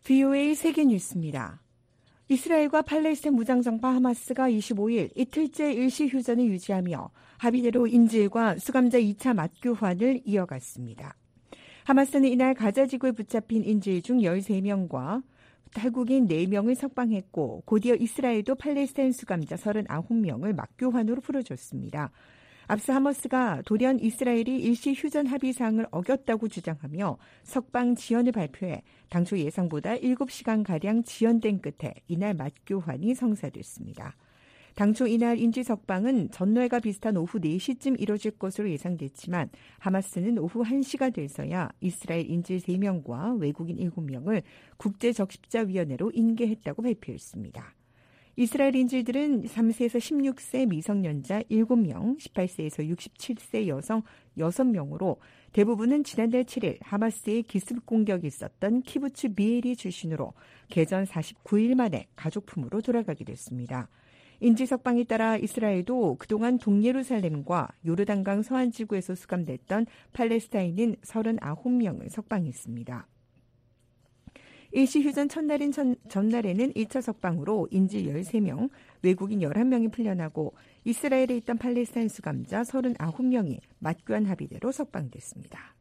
VOA 세계뉴스입니다. 이스라엘과 팔레스타인 무장정파 하마스가 25일 이틀째 일시휴전을 유지하며 합의대로 인질과 수감자 2차 맞교환을 이어갔습니다. 하마스는 이날 가자지구에 붙잡힌 인질 중 13명과 탈북인 4명을 석방했고 곧이어 이스라엘도 팔레스타인 수감자 39명을 맞교환으로 풀어줬습니다. 앞서 하마스가 돌연 이스라엘이 일시휴전 합의사항을 어겼다고 주장하며 석방 지연을 발표해 당초 예상보다 7시간가량 지연된 끝에 이날 맞교환이 성사됐습니다. 당초 이날 인질 석방은 전날과 비슷한 오후 4시쯤 이뤄질 것으로 예상됐지만 하마스는 오후 1시가 돼서야 이스라엘 인질 3명과 외국인 7명을 국제적십자위원회로 인계했다고 발표했습니다. 이스라엘 인질들은 3세에서 16세 미성년자 7명, 18세에서 67세 여성 6명으로 대부분은 지난달 7일 하마스의 기습 공격이 있었던 키부츠 비에리 출신으로 개전 49일 만에 가족품으로 돌아가게 됐습니다. 인질 석방에 따라 이스라엘도 그동안 동예루살렘과 요르단강 서안지구에서 수감됐던 팔레스타인인 39명을 석방했습니다. 일시휴전 첫날인 전날에는 1차 석방으로 인질 13명, 외국인 11명이 풀려나고 이스라엘에 있던 팔레스타인 수감자 39명이 맞교환 합의대로 석방됐습니다.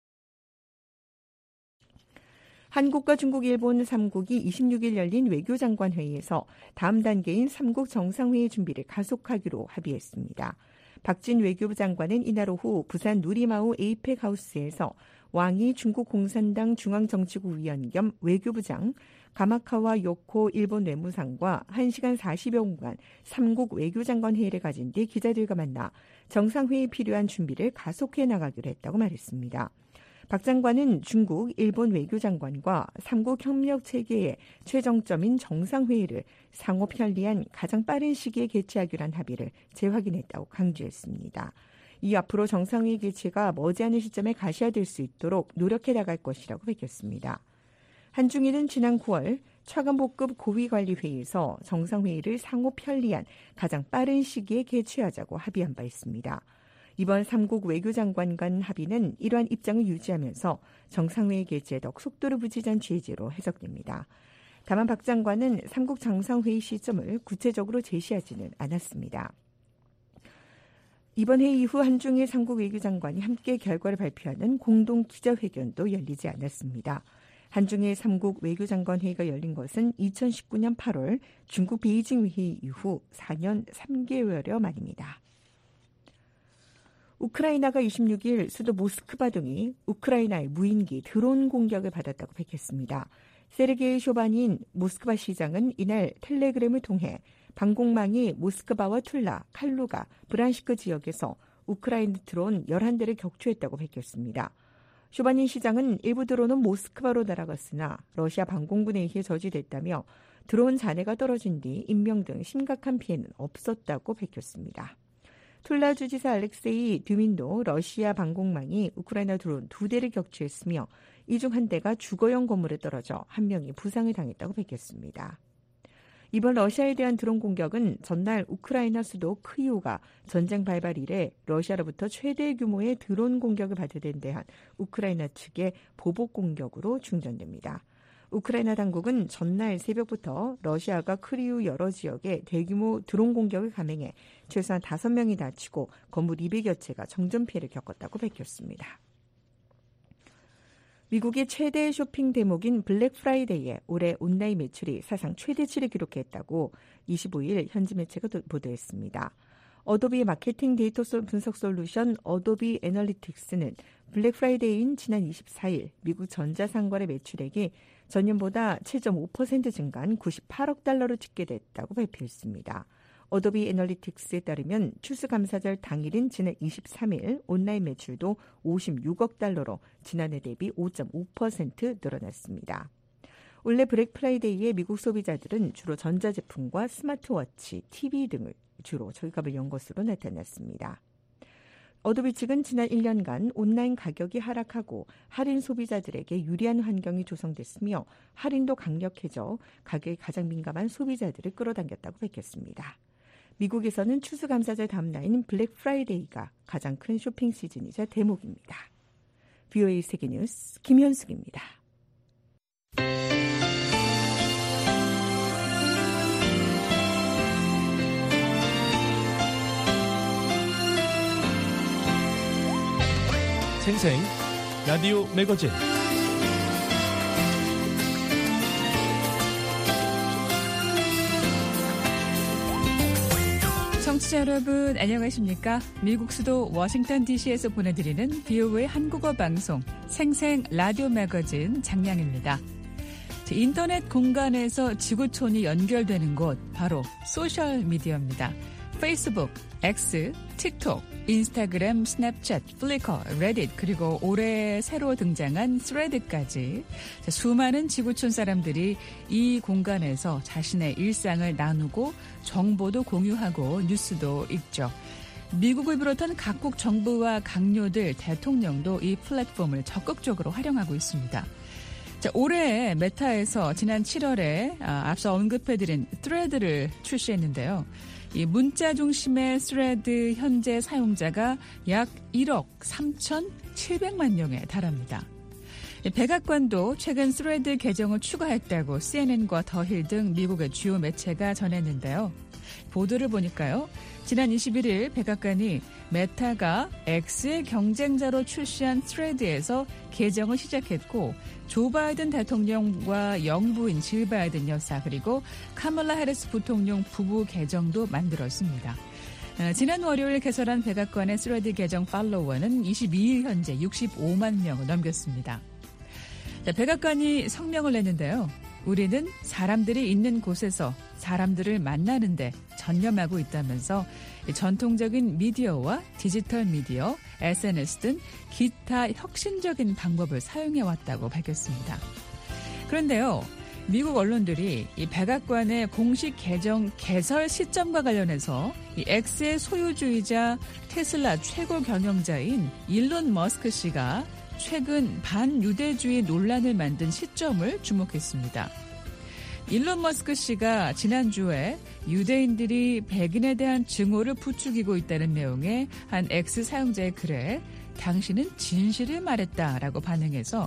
한국과 중국, 일본 3국이 26일 열린 외교장관 회의에서 다음 단계인 3국 정상회의 준비를 가속하기로 합의했습니다. 박진 외교부 장관은 이날 오후 부산 누리마을 에이펙 하우스에서 왕이 중국 공산당 중앙정치국 위원 겸 외교부장, 가마카와 요코 일본 외무상과 1시간 40여 분간 3국 외교장관 회의를 가진 뒤 기자들과 만나 정상회의에 필요한 준비를 가속해 나가기로 했다고 말했습니다. 박 장관은 중국, 일본 외교장관과 3국 협력 체계의 최정점인 정상회의를 상호 편리한 가장 빠른 시기에 개최하기로 한 합의를 재확인했다고 강조했습니다. 이 앞으로 정상회의 개최가 머지않은 시점에 가시화될 수 있도록 노력해 나갈 것이라고 밝혔습니다. 한중일은 지난 9월 차관복급 고위관리회의에서 정상회의를 상호 편리한 가장 빠른 시기에 개최하자고 합의한 바 있습니다. 이번 3국 외교장관 간 합의는 이러한 입장을 유지하면서 정상회의 개최에 더욱 속도를 붙이자는 취지로 해석됩니다. 다만 박 장관은 3국 정상회의 시점을 구체적으로 제시하지는 않았습니다. 이번 회의 이후 한중일 3국 외교장관이 함께 결과를 발표하는 공동 기자회견도 열리지 않았습니다. 한중일 3국 외교장관 회의가 열린 것은 2019년 8월 중국 베이징 회의 이후 4년 3개월여 만입니다. 우크라이나가 26일 수도 모스크바 등이 우크라이나의 무인기 드론 공격을 받았다고 밝혔습니다. 세르게이 쇼바닌 모스크바 시장은 이날 텔레그램을 통해 방공망이 모스크바와 툴라, 칼루가, 브란시크 지역에서 우크라이나 드론 11대를 격추했다고 밝혔습니다. 쇼바닌 시장은 일부 드론은 모스크바로 날아갔으나 러시아 방공군에 의해 저지됐다며 드론 잔해가 떨어진 뒤 인명 등 심각한 피해는 없었다고 밝혔습니다. 툴라 주지사 알렉세이 듀민도 러시아 방공망이 우크라이나 드론 2대를 격추했으며 이 중 한 대가 주거용 건물에 떨어져 한 명이 부상을 당했다고 밝혔습니다. 이번 러시아에 대한 드론 공격은 전날 우크라이나 수도 크이우가 전쟁 발발 이래 러시아로부터 최대 규모의 드론 공격을 받게 된 우크라이나 측의 보복 공격으로 중단됩니다. 우크라이나 당국은 전날 새벽부터 러시아가 크리우 여러 지역에 대규모 드론 공격을 감행해 최소한 5명이 다치고 건물 200여 채가 정전 피해를 겪었다고 밝혔습니다. 미국의 최대 쇼핑 대목인 블랙 프라이데이에 올해 온라인 매출이 사상 최대치를 기록했다고 25일 현지 매체가 보도했습니다. 어도비 마케팅 데이터 분석 솔루션 어도비 애널리틱스는 블랙 프라이데이인 지난 24일 미국 전자상거래 매출액이 전년보다 7.5% 증가한 98억 달러로 집계됐다고 발표했습니다. 어도비 애널리틱스에 따르면 추수감사절 당일인 지난 23일 온라인 매출도 56억 달러로 지난해 대비 5.5% 늘어났습니다. 올해 블랙 프라이데이에 미국 소비자들은 주로 전자제품과 스마트워치, TV 등을 주로 절감을 연 것으로 나타났습니다. 어도비 측은 지난 1년간 온라인 가격이 하락하고 할인 소비자들에게 유리한 환경이 조성됐으며 할인도 강력해져 가격에 가장 민감한 소비자들을 끌어당겼다고 밝혔습니다. 미국에서는 추수감사절 다음 날인 블랙 프라이데이가 가장 큰 쇼핑 시즌이자 대목입니다. VOA 세계뉴스 김현숙입니다. 생생 라디오 매거진 청취자 여러분 안녕하십니까? 미국 수도 워싱턴 DC에서 보내드리는 VOA 한국어 방송 생생 라디오 매거진 장량입니다. 인터넷 공간에서 지구촌이 연결되는 곳 바로 소셜미디어입니다. 페이스북, X, 틱톡, 인스타그램, 스냅챗, 플리커, 레딧 그리고 올해 새로 등장한 스레드까지 수많은 지구촌 사람들이 이 공간에서 자신의 일상을 나누고 정보도 공유하고 뉴스도 읽죠. 미국을 비롯한 각국 정부와 강요들, 대통령도 이 플랫폼을 적극적으로 활용하고 있습니다. 올해 메타에서 지난 7월에 앞서 언급해드린 스레드를 출시했는데요. 이 문자 중심의 스레드 현재 사용자가 약 1억 3,700만 명에 달합니다. 백악관도 최근 스레드 계정을 추가했다고 CNN과 더힐 등 미국의 주요 매체가 전했는데요. 보도를 보니까요. 지난 21일 백악관이 메타가 X의 경쟁자로 출시한 스레드에서 계정을 시작했고 조 바이든 대통령과 영부인 질 바이든 여사 그리고 카멀라 해리스 부통령 부부 계정도 만들었습니다. 지난 월요일 개설한 백악관의 스레드 계정 팔로워는 22일 현재 65만 명을 넘겼습니다. 백악관이 성명을 냈는데요. 우리는 사람들이 있는 곳에서 사람들을 만나는데 전념하고 있다면서 전통적인 미디어와 디지털 미디어, SNS 등 기타 혁신적인 방법을 사용해왔다고 밝혔습니다. 그런데요, 미국 언론들이 이 백악관의 공식 계정 개설 시점과 관련해서 이 X의 소유주이자 테슬라 최고 경영자인 일론 머스크 씨가 최근 반유대주의 논란을 만든 시점을 주목했습니다. 일론 머스크 씨가 지난주에 유대인들이 백인에 대한 증오를 부추기고 있다는 내용의 한 X 사용자의 글에 당신은 진실을 말했다라고 반응해서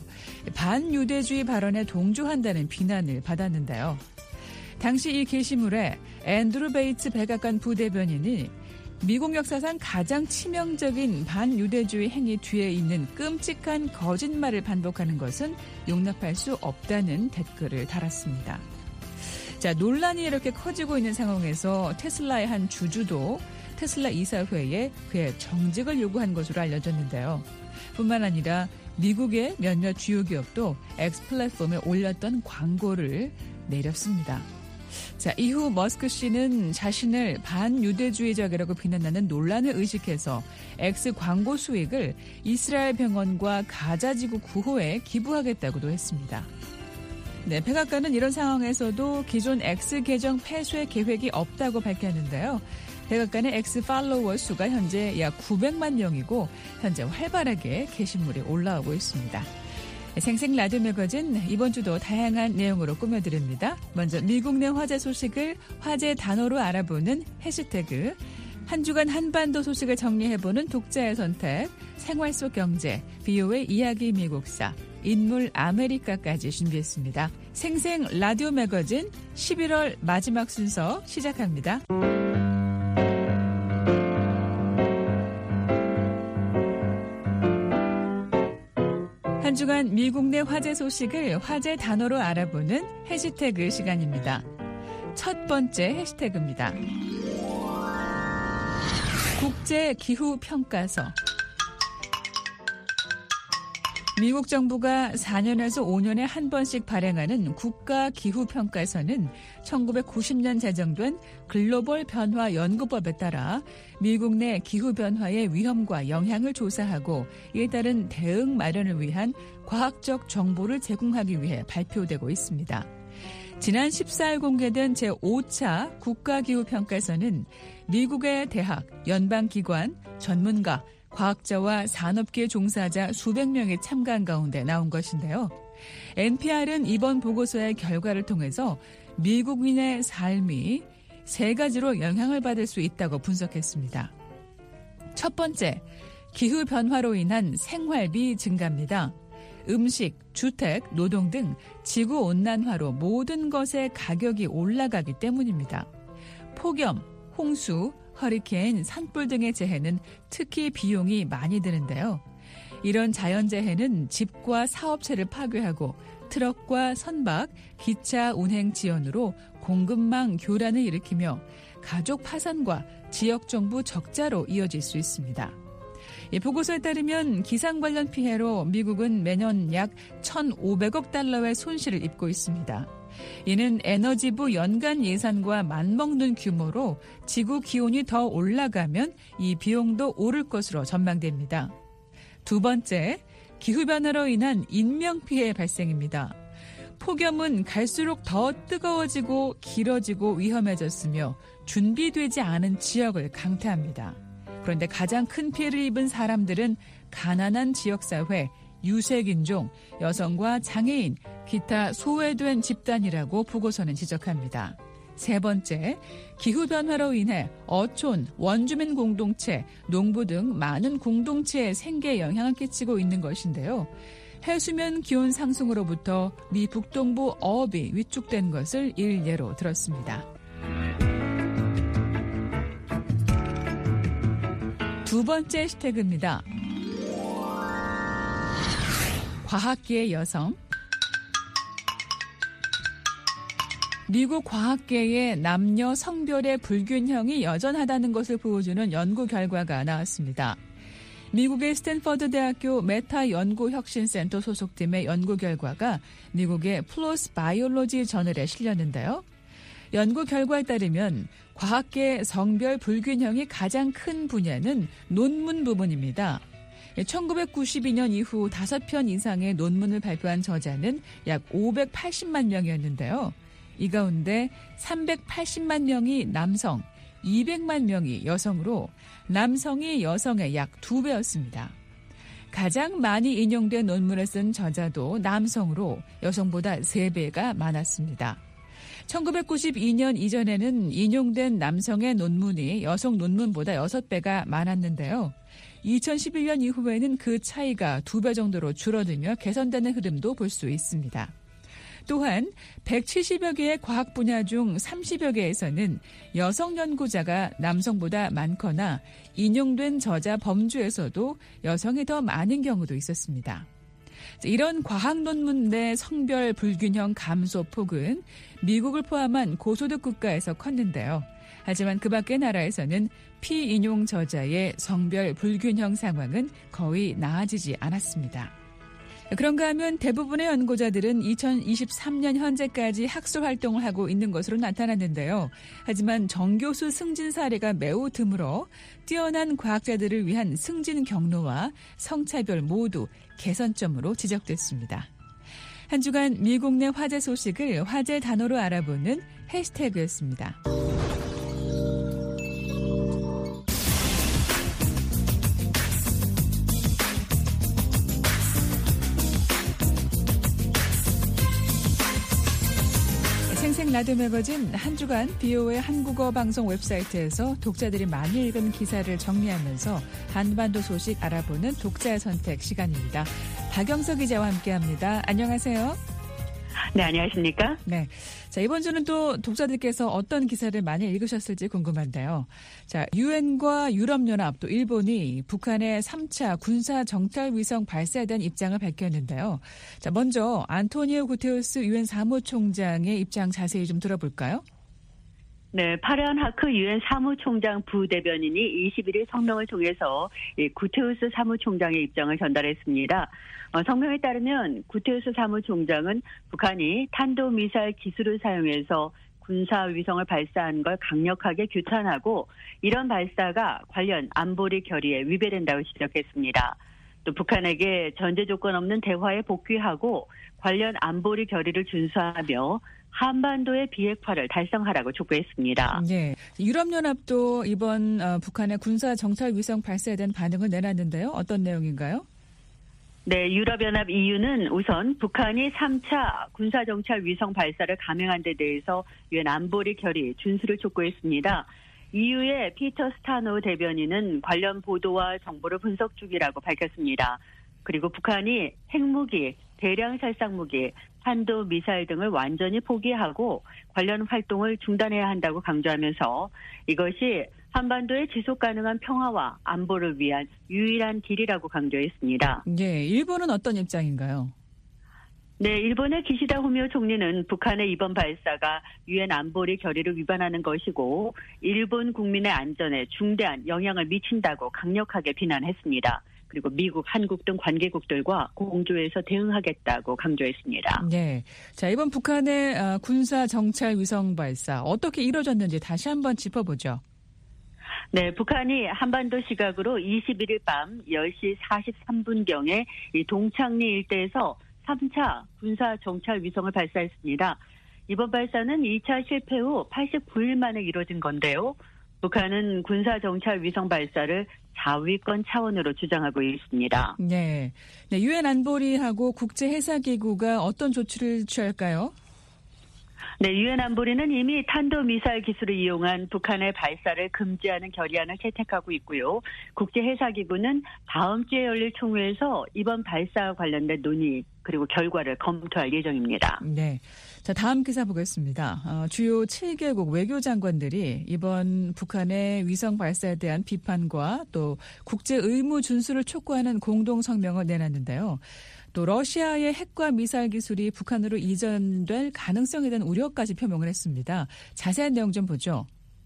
반유대주의 발언에 동조한다는 비난을 받았는데요. 당시 이 게시물에 앤드루 베이츠 백악관 부대변인이 미국 역사상 가장 치명적인 반유대주의 행위 뒤에 있는 끔찍한 거짓말을 반복하는 것은 용납할 수 없다는 댓글을 달았습니다. 자, 논란이 이렇게 커지고 있는 상황에서 테슬라의 한 주주도 테슬라 이사회에 그의 정직을 요구한 것으로 알려졌는데요. 뿐만 아니라 미국의 몇몇 주요 기업도 X 플랫폼에 올렸던 광고를 내렸습니다. 자, 이후 머스크 씨는 자신을 반유대주의적이라고 비난하는 논란을 의식해서 X 광고 수익을 이스라엘 병원과 가자지구 구호에 기부하겠다고도 했습니다. 네, 백악관은 이런 상황에서도 기존 X 계정 폐쇄 계획이 없다고 밝혔는데요. 백악관의 X 팔로워 수가 현재 약 900만 명이고 현재 활발하게 게시물이 올라오고 있습니다. 생생 라디오 매거진 이번 주도 다양한 내용으로 꾸며드립니다. 먼저 미국 내 화제 소식을 화제 단어로 알아보는 해시태그, 한 주간 한반도 소식을 정리해보는 독자의 선택, 생활 속 경제, VOA 이야기 미국사, 인물 아메리카까지 준비했습니다. 생생 라디오 매거진 11월 마지막 순서 시작합니다. 한 주간 미국 내 화제 소식을 화제 단어로 알아보는 해시태그 시간입니다. 첫 번째 해시태그입니다. 국제기후평가서. 미국 정부가 4년에서 5년에 한 번씩 발행하는 국가기후평가서는 1990년 제정된 글로벌 변화 연구법에 따라 미국 내 기후변화의 위험과 영향을 조사하고 이에 따른 대응 마련을 위한 과학적 정보를 제공하기 위해 발표되고 있습니다. 지난 14일 공개된 제5차 국가기후평가서는 미국의 대학, 연방기관, 전문가, 과학자와 산업계 종사자 수백 명이 참가한 가운데 나온 것인데요. NPR은 이번 보고서의 결과를 통해서 미국인의 삶이 세 가지로 영향을 받을 수 있다고 분석했습니다. 첫 번째, 기후변화로 인한 생활비 증가입니다. 음식, 주택, 노동 등 지구온난화로 모든 것의 가격이 올라가기 때문입니다. 폭염, 홍수, 허리케인, 산불 등의 재해는 특히 비용이 많이 드는데요. 이런 자연재해는 집과 사업체를 파괴하고 트럭과 선박, 기차 운행 지연으로 공급망 교란을 일으키며 가족 파산과 지역정부 적자로 이어질 수 있습니다. 보고서에 따르면 기상 관련 피해로 미국은 매년 약 1,500억 달러의 손실을 입고 있습니다. 이는 에너지부 연간 예산과 맞먹는 규모로 지구 기온이 더 올라가면 이 비용도 오를 것으로 전망됩니다. 두 번째, 기후변화로 인한 인명피해 발생입니다. 폭염은 갈수록 더 뜨거워지고 길어지고 위험해졌으며 준비되지 않은 지역을 강타합니다. 그런데 가장 큰 피해를 입은 사람들은 가난한 지역사회, 유색인종, 여성과 장애인, 기타 소외된 집단이라고 보고서는 지적합니다. 세 번째, 기후변화로 인해 어촌, 원주민 공동체, 농부 등 많은 공동체에 생계에 영향을 끼치고 있는 것인데요. 해수면 기온 상승으로부터 미 북동부 어업이 위축된 것을 일례로 들었습니다. 두 번째 해시태그입니다. 과학계의 여성. 미국 과학계의 남녀 성별의 불균형이 여전하다는 것을 보여주는 연구 결과가 나왔습니다. 미국의 스탠퍼드 대학교 메타 연구혁신센터 소속팀의 연구 결과가 미국의 플로스 바이올로지 저널에 실렸는데요. 연구 결과에 따르면 과학계 성별 불균형이 가장 큰 분야는 논문 부분입니다. 1992년 이후 5편 이상의 논문을 발표한 저자는 약 580만 명이었는데요. 이 가운데 380만 명이 남성, 200만 명이 여성으로 남성이 여성의 약 2배였습니다. 가장 많이 인용된 논문을 쓴 저자도 남성으로 여성보다 3배가 많았습니다. 1992년 이전에는 인용된 남성의 논문이 여성 논문보다 6배가 많았는데요. 2011년 이후에는 그 차이가 2배 정도로 줄어들며 개선되는 흐름도 볼 수 있습니다. 또한 170여 개의 과학 분야 중 30여 개에서는 여성 연구자가 남성보다 많거나 인용된 저자 범주에서도 여성이 더 많은 경우도 있었습니다. 이런 과학 논문 내 성별 불균형 감소 폭은 미국을 포함한 고소득 국가에서 컸는데요. 하지만 그 밖의 나라에서는 피인용 저자의 성별 불균형 상황은 거의 나아지지 않았습니다. 그런가 하면 대부분의 연구자들은 2023년 현재까지 학술 활동을 하고 있는 것으로 나타났는데요. 하지만 정교수 승진 사례가 매우 드물어 뛰어난 과학자들을 위한 승진 경로와 성차별 모두 개선점으로 지적됐습니다. 한 주간 미국 내 화제 소식을 화제 단어로 알아보는 해시태그였습니다. 생생 라디오 매거진 한 주간 BO의 한국어 방송 웹사이트에서 독자들이 많이 읽은 기사를 정리하면서 한반도 소식 알아보는 독자의 선택 시간입니다. 박영석 기자와 함께합니다. 안녕하세요. 네, 안녕하십니까? 네. 자, 이번 주는 또 독자들께서 어떤 기사를 많이 읽으셨을지 궁금한데요. 자, 유엔과 유럽연합 또 일본이 북한의 3차 군사 정찰 위성 발사에 대한 입장을 밝혔는데요. 자, 먼저 안토니오 구테우스 유엔 사무총장의 입장 자세히 좀 들어볼까요? 네, 파르한 하크 유엔 사무총장 부대변인이 21일 성명을 통해서 구테우스 사무총장의 입장을 전달했습니다. 성명에 따르면 구테우스 사무총장은 북한이 탄도미사일 기술을 사용해서 군사위성을 발사한 걸 강력하게 규탄하고 이런 발사가 관련 안보리 결의에 위배된다고 지적했습니다. 또 북한에게 전제 조건 없는 대화에 복귀하고 관련 안보리 결의를 준수하며 한반도의 비핵화를 달성하라고 촉구했습니다. 네, 유럽연합도 이번 북한의 군사 정찰 위성 발사에 대한 반응을 내놨는데요. 어떤 내용인가요? 네, 유럽연합 EU는 우선 북한이 3차 군사정찰 위성 발사를 감행한 데 대해서 유엔 안보리 결의 준수를 촉구했습니다. EU의 피터 스타노 대변인은 관련 보도와 정보를 분석 중이라고 밝혔습니다. 그리고 북한이 핵무기, 대량 살상무기, 탄도미사일 등을 완전히 포기하고 관련 활동을 중단해야 한다고 강조하면서 이것이 한반도의 지속 가능한 평화와 안보를 위한 유일한 길이라고 강조했습니다. 네, 일본은 어떤 입장인가요? 네, 일본의 기시다 후미오 총리는 북한의 이번 발사가 유엔 안보리 결의를 위반하는 것이고 일본 국민의 안전에 중대한 영향을 미친다고 강력하게 비난했습니다. 그리고 미국, 한국 등 관계국들과 공조해서 대응하겠다고 강조했습니다. 네, 자 이번 북한의 군사 정찰 위성 발사 어떻게 이루어졌는지 다시 한번 짚어보죠. 네, 북한이 한반도 시각으로 21일 밤 10시 43분경에 이 동창리 일대에서 3차 군사 정찰 위성을 발사했습니다. 이번 발사는 2차 실패 후 89일 만에 이뤄진 건데요. 북한은 군사 정찰 위성 발사를 자위권 차원으로 주장하고 있습니다. 네, 유엔 안보리하고 국제해사기구가 어떤 조치를 취할까요? 네, 유엔 안보리는 이미 탄도미사일 기술을 이용한 북한의 발사를 금지하는 결의안을 채택하고 있고요. 국제해사기구는 다음 주에 열릴 총회에서 이번 발사와 관련된 논의 그리고 결과를 검토할 예정입니다. 네, 자 다음 기사 보겠습니다. 주요 7개국 외교장관들이 이번 북한의 위성 발사에 대한 비판과 또 국제 의무 준수를 촉구하는 공동 성명을 내놨는데요. 또 러시아의 핵과 미사일 기술이 북한으로 이전될 가능성에 대한 우려까지 표명을 했습니다. 자세한 내용 좀 보죠.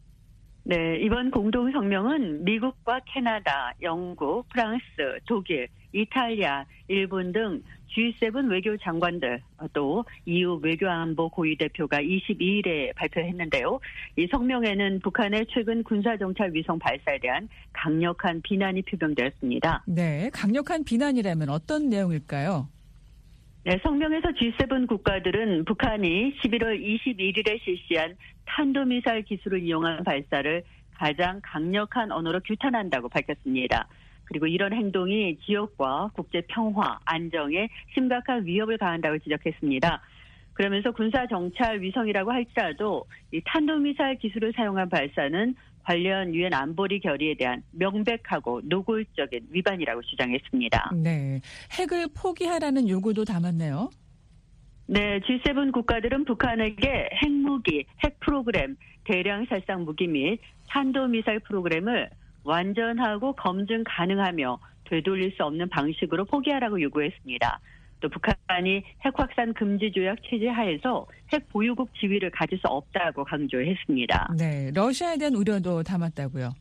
네, 이번 공동성명은 미국과 캐나다, 영국, 프랑스, 독일, 이탈리아, 일본 등 G7 외교장관들 또 EU 외교안보 고위대표가 22일에 발표했는데요. 이 성명에는 북한의 최근 군사정찰 위성 발사에 대한 강력한 비난이 표명되었습니다. 네, 강력한 비난이라면 어떤 내용일까요? 네, 성명에서 G7 국가들은 북한이 11월 21일에 실시한 탄도미사일 기술을 이용한 발사를 가장 강력한 언어로 규탄한다고 밝혔습니다. 그리고 이런 행동이 지역과 국제 평화, 안정에 심각한 위협을 가한다고 지적했습니다. 그러면서 군사 정찰 위성이라고 할지라도 이 탄도미사일 기술을 사용한 발사는 관련 유엔 안보리 결의에 대한 명백하고 노골적인 위반이라고 주장했습니다. 네, 핵을 포기하라는 요구도 담았네요. 네, G7 국가들은 북한에게 핵무기, 핵 프로그램, 대량 살상 무기 및 탄도미사일 프로그램을 완전하고 검증 가능하며 되돌릴 수 없는 방식으로 포기하라고 요구했습니다. 또 북한이 핵 확산 금지 조약 체제 하에서 핵 보유국 지위를 가질 수 없다고 강조했습니다. 네, 러시아에 대한 우려도 담았다고요.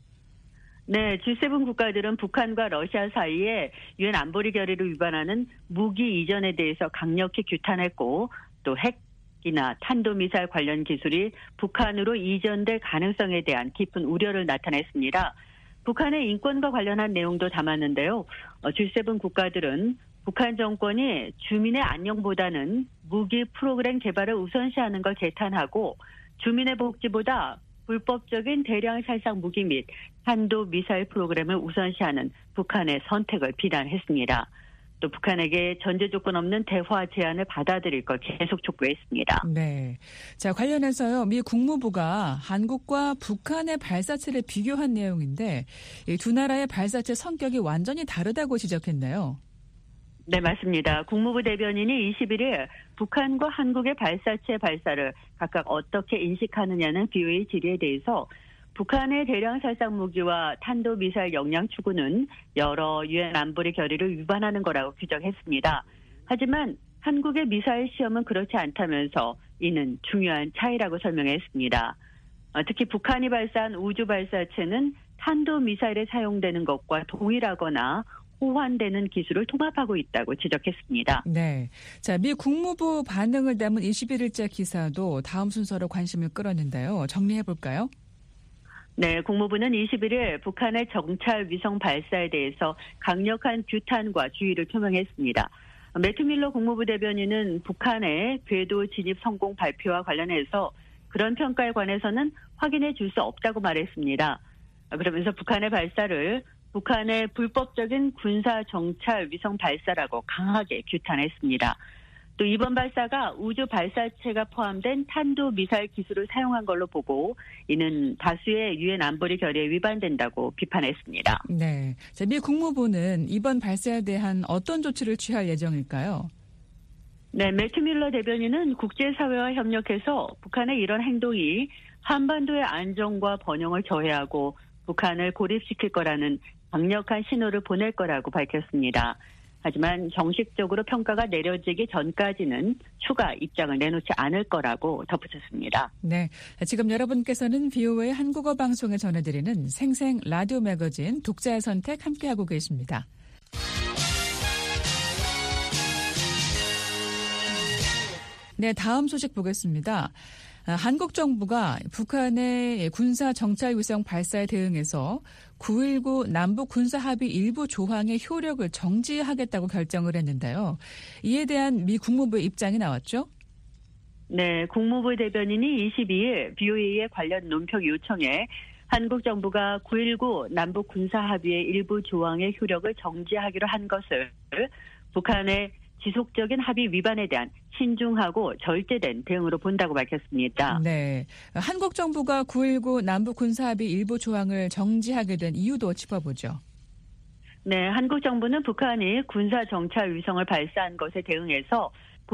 네, G7 국가들은 북한과 러시아 사이에 유엔 안보리 결의를 위반하는 무기 이전에 대해서 강력히 규탄했고 또 핵이나 탄도미사일 관련 기술이 북한으로 이전될 가능성에 대한 깊은 우려를 나타냈습니다. 북한의 인권과 관련한 내용도 담았는데요. G7 국가들은 북한 정권이 주민의 안녕보다는 무기 프로그램 개발을 우선시하는 걸 개탄하고 주민의 복지보다 불법적인 대량 살상 무기 및 탄도미사일 프로그램을 우선시하는 북한의 선택을 비난했습니다. 또 북한에게 전제 조건 없는 대화 제안을 받아들일 걸 계속 촉구했습니다. 네, 자 관련해서요, 미 국무부가 한국과 북한의 발사체를 비교한 내용인데 이 두 나라의 발사체 성격이 완전히 다르다고 지적했네요. 네, 맞습니다. 국무부 대변인이 21일 북한과 한국의 발사체 발사를 각각 어떻게 인식하느냐는 BOA 질의에 대해서 북한의 대량 살상 무기와 탄도미사일 역량 추구는 여러 유엔 안보리 결의를 위반하는 거라고 규정했습니다. 하지만 한국의 미사일 시험은 그렇지 않다면서 이는 중요한 차이라고 설명했습니다. 특히 북한이 발사한 우주 발사체는 탄도미사일에 사용되는 것과 동일하거나 호환되는 기술을 통합하고 있다고 지적했습니다. 네, 자, 미 국무부 반응을 담은 21일자 기사도 다음 순서로 관심을 끌었는데요. 정리해 볼까요? 네, 국무부는 21일 북한의 정찰 위성 발사에 대해서 강력한 규탄과 주의를 표명했습니다. 매튜 밀러 국무부 대변인은 북한의 궤도 진입 성공 발표와 관련해서 그런 평가에 관해서는 확인해 줄 수 없다고 말했습니다. 그러면서 북한의 발사를 북한의 불법적인 군사 정찰 위성 발사라고 강하게 규탄했습니다. 또 이번 발사가 우주 발사체가 포함된 탄도미사일 기술을 사용한 걸로 보고 이는 다수의 유엔 안보리 결의에 위반된다고 비판했습니다. 네, 자, 미 국무부는 이번 발사에 대한 어떤 조치를 취할 예정일까요? 네, 매튜 밀러 대변인은 국제사회와 협력해서 북한의 이런 행동이 한반도의 안정과 번영을 저해하고 북한을 고립시킬 거라는 강력한 신호를 보낼 거라고 밝혔습니다. 하지만 정식적으로 평가가 내려지기 전까지는 추가 입장을 내놓지 않을 거라고 덧붙였습니다. 네, 지금 여러분께서는 VOA 한국어 방송에 전해드리는 생생 라디오 매거진 독자의 선택 함께하고 계십니다. 네, 다음 소식 보겠습니다. 한국 정부가 북한의 군사 정찰 위성 발사에 대응해서 9.19 남북 군사 합의 일부 조항의 효력을 정지하겠다고 결정을 했는데요. 이에 대한 미 국무부의 입장이 나왔죠? 네, 국무부 대변인이 22일 BOA의 관련 논평 요청에 한국 정부가 9.19 남북 군사 합의의 일부 조항의 효력을 정지하기로 한 것을 북한의 지속적인 합의 위반에 대한 신중하고 절제된 대응으로 본다고 밝혔습니다. 네, 한국 정부가 9.19 남북 군사합의 일부 조항을 정지하게 된 이유도 짚어보죠. 네, 한국 정부는 북한이 군사 정찰 위성을 발사한 것에 대응해서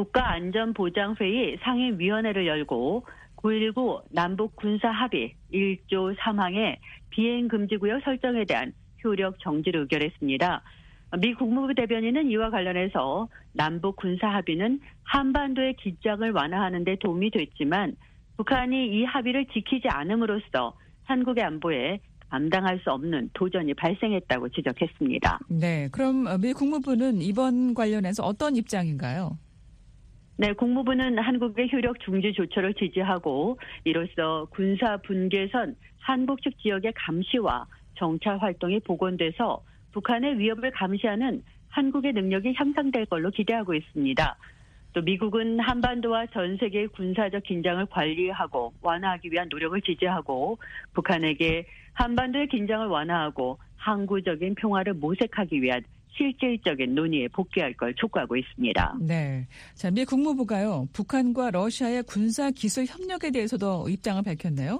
국가안전보장회의 상임위원회를 열고 9.19 남북 군사합의 1조 3항의 비행금지구역 설정에 대한 효력 정지를 의결했습니다. 미 국무부 대변인은 이와 관련해서 남북 군사 합의는 한반도의 긴장을 완화하는 데 도움이 됐지만 북한이 이 합의를 지키지 않음으로써 한국의 안보에 감당할 수 없는 도전이 발생했다고 지적했습니다. 네, 그럼 미 국무부는 이번 관련해서 어떤 입장인가요? 네, 국무부는 한국의 효력 중지 조처를 지지하고 이로써 군사 분계선 한북측 지역의 감시와 정찰 활동이 복원돼서 북한의 위협을 감시하는 한국의 능력이 향상될 걸로 기대하고 있습니다. 또 미국은 한반도와 전 세계의 군사적 긴장을 관리하고 완화하기 위한 노력을 지지하고 북한에게 한반도의 긴장을 완화하고 항구적인 평화를 모색하기 위한 실질적인 논의에 복귀할 걸 촉구하고 있습니다. 네, 자, 미 국무부가요, 북한과 러시아의 군사 기술 협력에 대해서도 입장을 밝혔네요.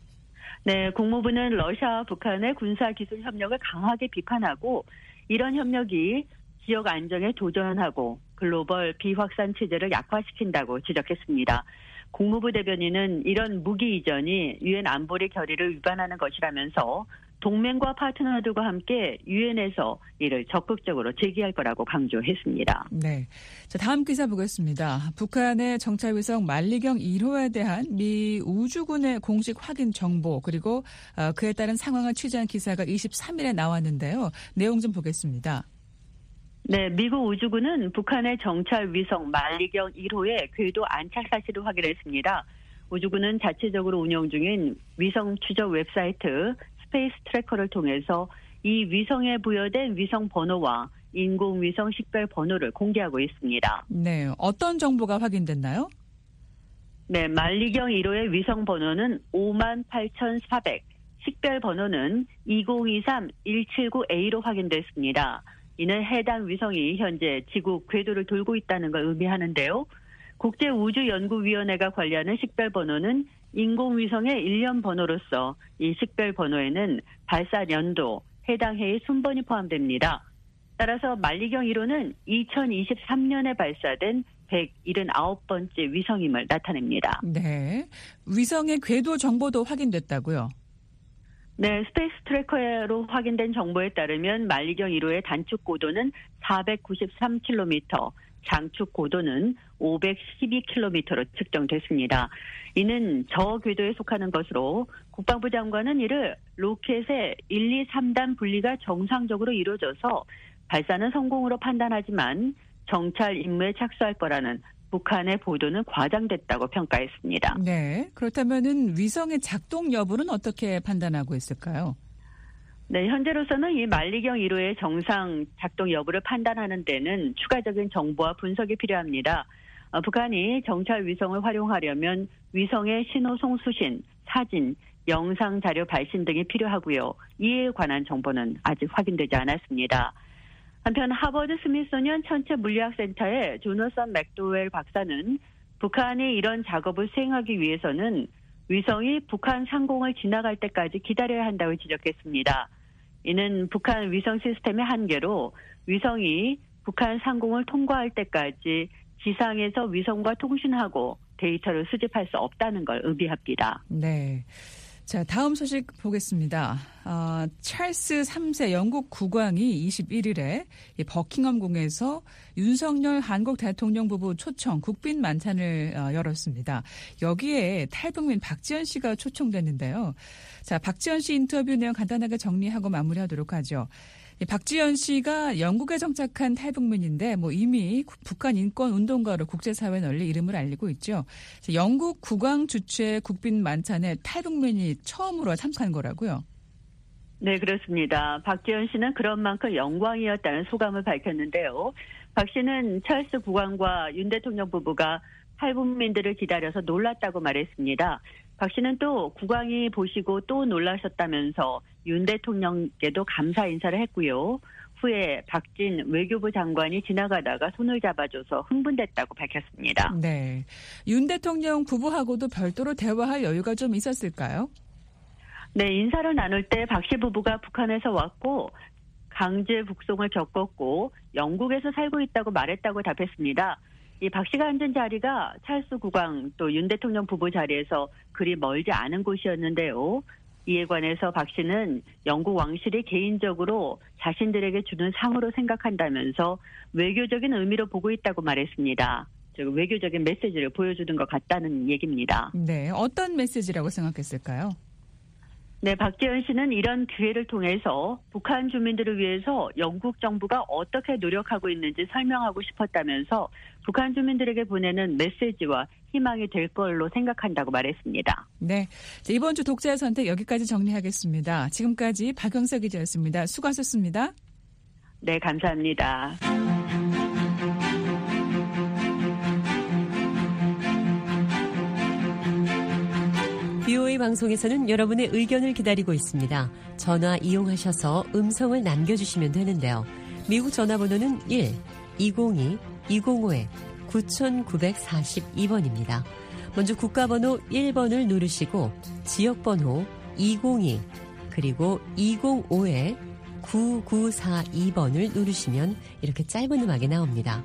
네, 국무부는 러시아와 북한의 군사기술 협력을 강하게 비판하고 이런 협력이 지역 안정에 도전하고 글로벌 비확산 체제를 약화시킨다고 지적했습니다. 국무부 대변인은 이런 무기 이전이 유엔 안보리 결의를 위반하는 것이라면서 동맹과 파트너들과 함께 유엔에서 이를 적극적으로 제기할 거라고 강조했습니다. 네, 자, 다음 기사 보겠습니다. 북한의 정찰위성 만리경 1호에 대한 미 우주군의 공식 확인 정보 그리고 그에 따른 상황을 취재한 기사가 23일에 나왔는데요. 내용 좀 보겠습니다. 네, 미국 우주군은 북한의 정찰 위성 만리경 1호의 궤도 안착 사실을 확인했습니다. 우주군은 자체적으로 운영 중인 위성 추적 웹사이트 스페이스 트래커를 통해서 이 위성에 부여된 위성 번호와 인공위성 식별 번호를 공개하고 있습니다. 네, 어떤 정보가 확인됐나요? 네, 만리경 1호의 위성 번호는 58,400, 식별 번호는 2023-179A로 확인됐습니다. 이는 해당 위성이 현재 지구 궤도를 돌고 있다는 걸 의미하는데요. 국제우주연구위원회가 관리하는 식별번호는 인공위성의 일련 번호로서 이 식별번호에는 발사 연도, 해당 해의 순번이 포함됩니다. 따라서 만리경 1호는 2023년에 발사된 179번째 위성임을 나타냅니다. 네, 위성의 궤도 정보도 확인됐다고요? 네, 스페이스 트래커로 확인된 정보에 따르면 만리경 1호의 단축 고도는 493km, 장축 고도는 512km로 측정됐습니다. 이는 저 궤도에 속하는 것으로 국방부 장관은 이를 로켓의 1, 2, 3단 분리가 정상적으로 이루어져서 발사는 성공으로 판단하지만 정찰 임무에 착수할 거라는 북한의 보도는 과장됐다고 평가했습니다. 네, 그렇다면은 위성의 작동 여부는 어떻게 판단하고 있을까요? 네, 현재로서는 이 만리경 1호의 정상 작동 여부를 판단하는 데는 추가적인 정보와 분석이 필요합니다. 북한이 정찰 위성을 활용하려면 위성의 신호 송수신, 사진, 영상 자료 발신 등이 필요하고요. 이에 관한 정보는 아직 확인되지 않았습니다. 한편 하버드 스미소니언 천체 물리학센터의 조너선 맥도웰 박사는 북한이 이런 작업을 수행하기 위해서는 위성이 북한 상공을 지나갈 때까지 기다려야 한다고 지적했습니다. 이는 북한 위성 시스템의 한계로 위성이 북한 상공을 통과할 때까지 지상에서 위성과 통신하고 데이터를 수집할 수 없다는 걸 의미합니다. 네. 자, 다음 소식 보겠습니다. 찰스 3세 영국 국왕이 21일에 버킹엄 궁에서 윤석열 한국 대통령 부부 초청 국빈 만찬을 열었습니다. 여기에 탈북민 박지원 씨가 초청됐는데요. 자, 박지원 씨 인터뷰 내용 간단하게 정리하고 마무리하도록 하죠. 박지원 씨가 영국에 정착한 탈북민인데 이미 북한 인권 운동가로 국제사회 널리 이름을 알리고 있죠. 영국 국왕 주최 국빈 만찬에 탈북민이 처음으로 참석한 거라고요. 네, 그렇습니다. 박지원 씨는 그런 만큼 영광이었다는 소감을 밝혔는데요. 박 씨는 찰스 국왕과 윤 대통령 부부가 탈북민들을 기다려서 놀랐다고 말했습니다. 박 씨는 또 국왕이 보시고 또 놀라셨다면서 윤 대통령께도 감사 인사를 했고요. 후에 박진 외교부 장관이 지나가다가 손을 잡아줘서 흥분됐다고 밝혔습니다. 네, 윤 대통령 부부하고도 별도로 대화할 여유가 좀 있었을까요? 네, 인사를 나눌 때 박 씨 부부가 북한에서 왔고 강제 북송을 겪었고 영국에서 살고 있다고 말했다고 답했습니다. 이 박 씨가 앉은 자리가 찰스 국왕 또 윤 대통령 부부 자리에서 그리 멀지 않은 곳이었는데요. 이에 관해서 박 씨는 영국 왕실이 개인적으로 자신들에게 주는 상으로 생각한다면서 외교적인 의미로 보고 있다고 말했습니다. 즉 외교적인 메시지를 보여주는 것 같다는 얘기입니다. 네, 어떤 메시지라고 생각했을까요? 네, 박지원 씨는 이런 기회를 통해서 북한 주민들을 위해서 영국 정부가 어떻게 노력하고 있는지 설명하고 싶었다면서 북한 주민들에게 보내는 메시지와 희망이 될 걸로 생각한다고 말했습니다. 네, 이번 주 독자의 선택 여기까지 정리하겠습니다. 지금까지 박영석 기자였습니다. 수고하셨습니다. 네, 감사합니다. VOA 방송에서는 여러분의 의견을 기다리고 있습니다. 전화 이용하셔서 음성을 남겨주시면 되는데요. 미국 전화번호는 1-202-205-9942번입니다. 먼저 국가번호 1번을 누르시고 지역번호 202 그리고 205-9942번을 누르시면 이렇게 짧은 음악이 나옵니다.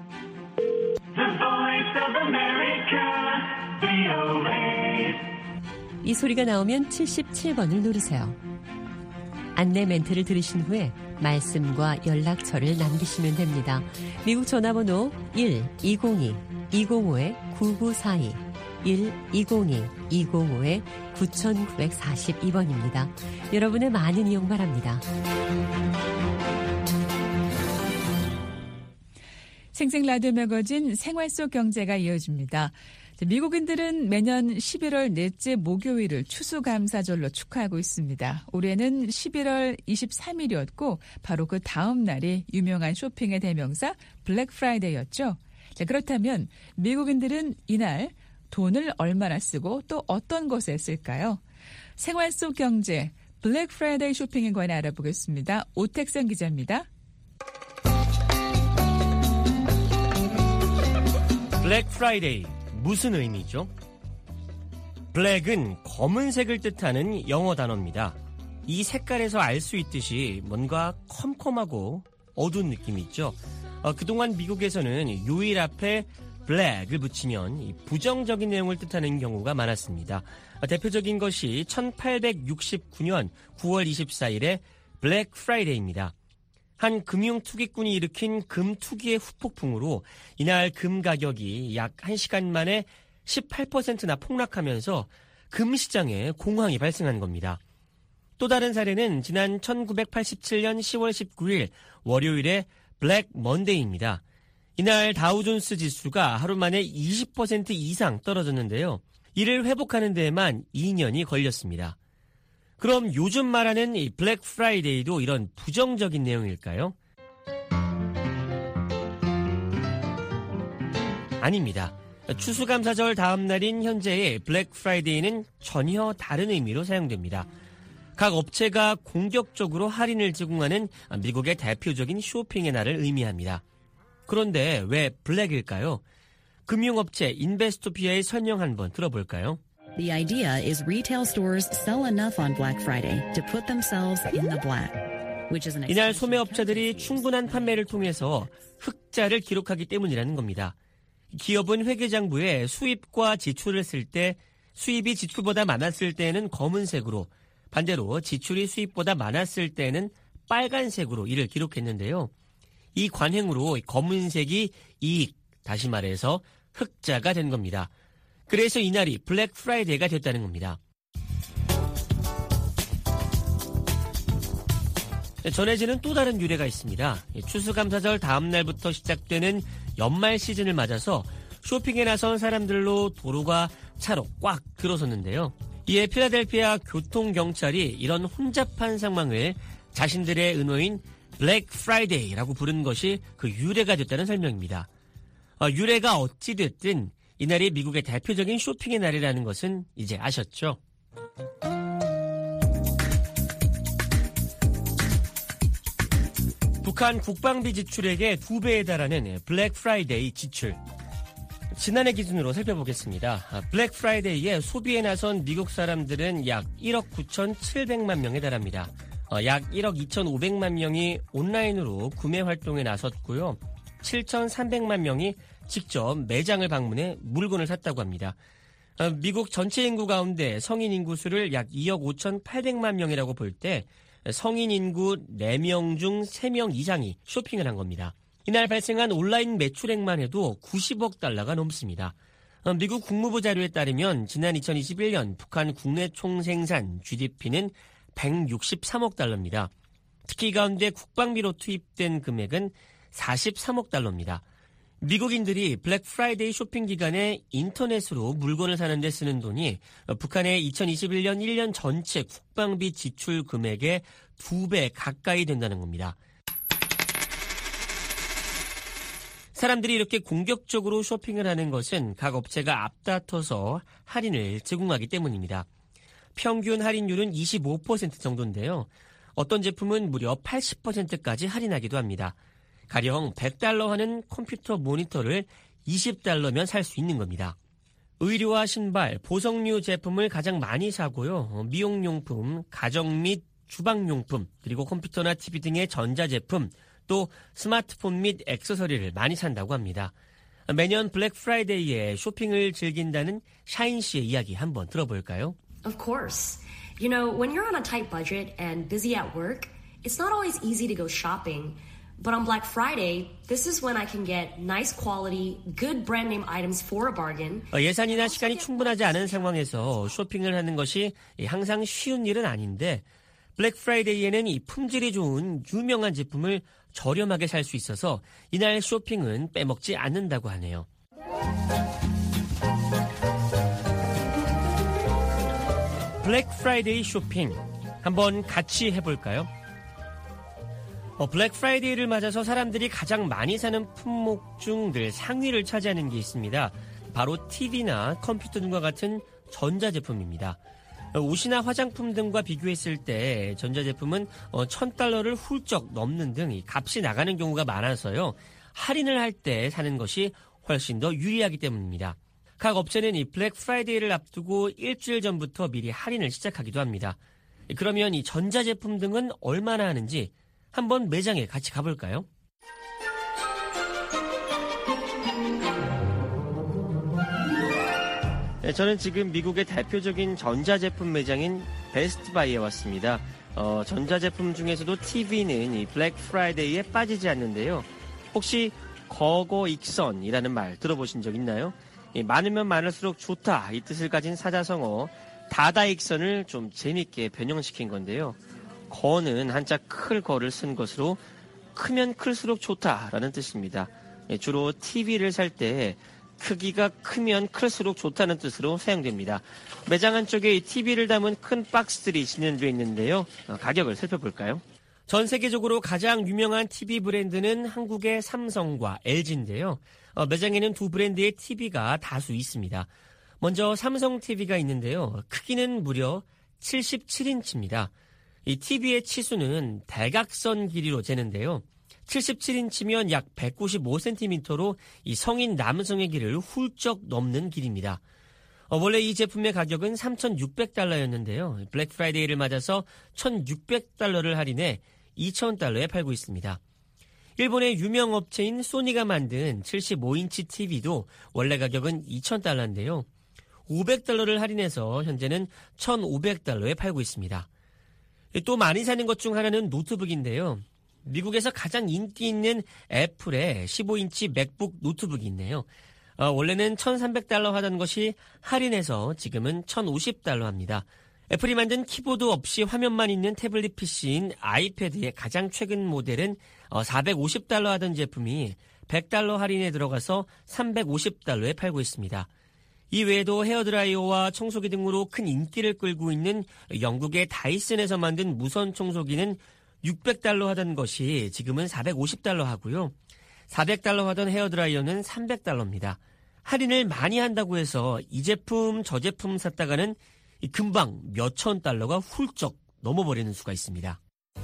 이 소리가 나오면 77번을 누르세요. 안내 멘트를 들으신 후에 말씀과 연락처를 남기시면 됩니다. 미국 전화번호 1-202-205-9942 1-202-205-9942번입니다. 여러분의 많은 이용 바랍니다. 생생 라디오 매거진 생활 속 경제가 이어집니다. 미국인들은 매년 11월 넷째 목요일을 추수감사절로 축하하고 있습니다. 올해는 11월 23일이었고 바로 그 다음 날이 유명한 쇼핑의 대명사 블랙 프라이데이였죠. 자, 그렇다면 미국인들은 이날 돈을 얼마나 쓰고 또 어떤 것에 쓸까요? 생활 속 경제 블랙 프라이데이 쇼핑에 관해 알아보겠습니다. 오택선 기자입니다. 블랙 프라이데이 무슨 의미죠? 블랙은 검은색을 뜻하는 영어 단어입니다. 이 색깔에서 알 수 있듯이 뭔가 컴컴하고 어두운 느낌이 있죠. 그동안 미국에서는 요일 앞에 블랙을 붙이면 부정적인 내용을 뜻하는 경우가 많았습니다. 대표적인 것이 1869년 9월 24일에 블랙 프라이데이입니다. 한 금융투기꾼이 일으킨 금투기의 후폭풍으로 이날 금 가격이 약 1시간 만에 18%나 폭락하면서 금 시장에 공황이 발생한 겁니다. 또 다른 사례는 지난 1987년 10월 19일 월요일에 블랙 먼데이입니다. 이날 다우존스 지수가 하루 만에 20% 이상 떨어졌는데요. 이를 회복하는 데에만 2년이 걸렸습니다. 그럼 요즘 말하는 이 블랙 프라이데이도 이런 부정적인 내용일까요? 아닙니다. 추수감사절 다음 날인 현재의 블랙 프라이데이는 전혀 다른 의미로 사용됩니다. 각 업체가 공격적으로 할인을 제공하는 미국의 대표적인 쇼핑의 날을 의미합니다. 그런데 왜 블랙일까요? 금융업체 인베스토피아의 설명 한번 들어볼까요? The idea is retail stores sell enough on Black Friday to put themselves in the black, which is an 이날 소매업체들이 충분한 판매를 통해서 흑자를 기록하기 때문이라는 겁니다. 기업은 회계장부에 수입과 지출을 쓸 때 수입이 지출보다 많았을 때는 검은색으로, 반대로 지출이 수입보다 많았을 때는 빨간색으로 이를 기록했는데요. 이 관행으로 검은색이 이익, 다시 말해서 흑자가 된 겁니다. 그래서 이날이 블랙 프라이데이가 됐다는 겁니다. 전해지는 또 다른 유래가 있습니다. 추수감사절 다음 날부터 시작되는 연말 시즌을 맞아서 쇼핑에 나선 사람들로 도로가 차로 꽉 들어섰는데요. 이에 필라델피아 교통경찰이 이런 혼잡한 상황을 자신들의 은어인 블랙 프라이데이라고 부른 것이 그 유래가 됐다는 설명입니다. 유래가 어찌됐든 이날이 미국의 대표적인 쇼핑의 날이라는 것은 이제 아셨죠? 북한 국방비 지출액의 2배에 달하는 블랙 프라이데이 지출. 지난해 기준으로 살펴보겠습니다. 블랙 프라이데이에 소비에 나선 미국 사람들은 약 1억 9,700만 명에 달합니다. 약 1억 2,500만 명이 온라인으로 구매 활동에 나섰고요. 7,300만 명이 직접 매장을 방문해 물건을 샀다고 합니다. 미국 전체 인구 가운데 성인 인구 수를 약 2억 5,800만 명이라고 볼 때 성인 인구 4명 중 3명 이상이 쇼핑을 한 겁니다. 이날 발생한 온라인 매출액만 해도 90억 달러가 넘습니다. 미국 국무부 자료에 따르면 지난 2021년 북한 국내 총생산 GDP는 163억 달러입니다. 특히 이 가운데 국방비로 투입된 금액은 43억 달러입니다. 미국인들이 블랙 프라이데이 쇼핑 기간에 인터넷으로 물건을 사는 데 쓰는 돈이 북한의 2021년 1년 전체 국방비 지출 금액의 2배 가까이 된다는 겁니다. 사람들이 이렇게 공격적으로 쇼핑을 하는 것은 각 업체가 앞다퉈서 할인을 제공하기 때문입니다. 평균 할인율은 25% 정도인데요. 어떤 제품은 무려 80%까지 할인하기도 합니다. 가령 $100 하는 컴퓨터 모니터를 $20면 살 수 있는 겁니다. 의류와 신발, 보석류 제품을 가장 많이 사고요. 미용용품, 가정 및 주방용품, 그리고 컴퓨터나 TV 등의 전자제품, 또 스마트폰 및 액세서리를 많이 산다고 합니다. 매년 블랙 프라이데이에 쇼핑을 즐긴다는 샤인 씨의 이야기 한번 들어볼까요? Of course. You know, when you're on a tight budget and busy at work, it's not always easy to go shopping. But on Black Friday, this is when I can get nice quality, good brand name items for a bargain. 예산이나 시간이 충분하지 않은 상황에서 쇼핑을 하는 것이 항상 쉬운 일은 아닌데 블랙 프라이데이에는 이 품질이 좋은 유명한 제품을 저렴하게 살 수 있어서 이날 쇼핑은 빼먹지 않는다고 하네요. 블랙 프라이데이 쇼핑 한번 같이 해볼까요? 블랙 프라이데이를 맞아서 사람들이 가장 많이 사는 품목 중 늘 상위를 차지하는 게 있습니다. 바로 TV나 컴퓨터 등과 같은 전자제품입니다. 옷이나 화장품 등과 비교했을 때 전자제품은 $1,000를 훌쩍 넘는 등 값이 나가는 경우가 많아서요. 할인을 할 때 사는 것이 훨씬 더 유리하기 때문입니다. 각 업체는 이 블랙 프라이데이를 앞두고 일주일 전부터 미리 할인을 시작하기도 합니다. 그러면 이 전자제품 등은 얼마나 하는지 한번 매장에 같이 가볼까요? 네, 저는 지금 미국의 대표적인 전자제품 매장인 베스트바이에 왔습니다. 전자제품 중에서도 TV는 이 블랙 프라이데이에 빠지지 않는데요. 혹시 거거익선이라는 말 들어보신 적 있나요? 많으면 많을수록 좋다 이 뜻을 가진 사자성어 다다익선을 좀 재밌게 변형시킨 건데요. 거는 한자 클 거를 쓴 것으로 크면 클수록 좋다라는 뜻입니다. 주로 TV를 살 때 크기가 크면 클수록 좋다는 뜻으로 사용됩니다. 매장 한쪽에 이 TV를 담은 큰 박스들이 진열되어 있는데요. 가격을 살펴볼까요? 전 세계적으로 가장 유명한 TV 브랜드는 한국의 삼성과 LG인데요. 매장에는 두 브랜드의 TV가 다수 있습니다. 먼저 삼성 TV가 있는데요. 크기는 무려 77인치입니다. 이 TV의 치수는 대각선 길이로 재는데요. 77인치면 약 195cm로 이 성인 남성의 길이를 훌쩍 넘는 길입니다. 원래 이 제품의 가격은 $3,600였는데요. 블랙 프라이데이를 맞아서 $1,600를 할인해 $2,000에 팔고 있습니다. 일본의 유명 업체인 소니가 만든 75인치 TV도 원래 가격은 $2,000인데요. $500를 할인해서 현재는 $1,500에 팔고 있습니다. 또 많이 사는 것 중 하나는 노트북인데요. 미국에서 가장 인기 있는 애플의 15인치 맥북 노트북이 있네요. 원래는 $1,300 하던 것이 할인해서 지금은 $1,050 합니다. 애플이 만든 키보드 없이 화면만 있는 태블릿 PC인 아이패드의 가장 최근 모델은 $450 하던 제품이 $100 할인에 들어가서 $350에 팔고 있습니다. 이 외에도 헤어드라이어와 청소기 등으로 큰 인기를 끌고 있는 영국의 다이슨에서 만든 무선 청소기는 $600 하던 것이 지금은 $450 하고요. $400 하던 헤어드라이어는 $300입니다. 할인을 많이 한다고 해서 이 제품 저 제품 샀다가는 금방 몇천 달러가 훌쩍 넘어버리는 수가 있습니다.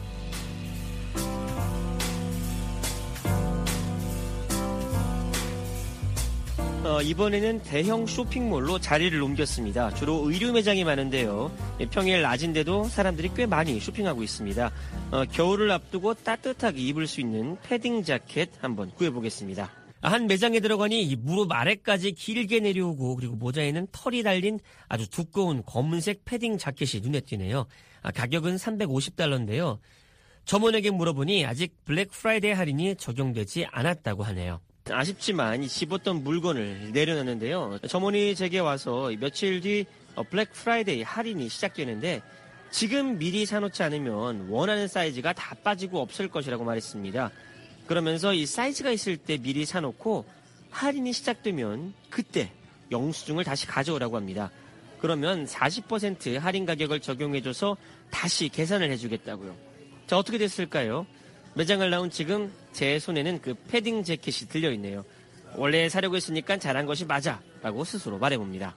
이번에는 대형 쇼핑몰로 자리를 옮겼습니다. 주로 의류 매장이 많은데요. 평일 낮인데도 사람들이 꽤 많이 쇼핑하고 있습니다. 겨울을 앞두고 따뜻하게 입을 수 있는 패딩 자켓 한번 구해보겠습니다. 한 매장에 들어가니 무릎 아래까지 길게 내려오고 그리고 모자에는 털이 달린 아주 두꺼운 검은색 패딩 자켓이 눈에 띄네요. 가격은 $350인데요. 점원에게 물어보니 아직 블랙 프라이데이 할인이 적용되지 않았다고 하네요. 아쉽지만 집었던 물건을 내려놨는데요. 점원이 제게 와서 며칠 뒤 블랙 프라이데이 할인이 시작되는데 지금 미리 사놓지 않으면 원하는 사이즈가 다 빠지고 없을 것이라고 말했습니다. 그러면서 이 사이즈가 있을 때 미리 사놓고 할인이 시작되면 그때 영수증을 다시 가져오라고 합니다. 그러면 40% 할인 가격을 적용해줘서 다시 계산을 해주겠다고요. 자, 어떻게 됐을까요? 매장을 나온 지금 제 손에는 그 패딩 재킷이 들려있네요. 원래 사려고 했으니까 잘한 것이 맞아 라고 스스로 말해봅니다.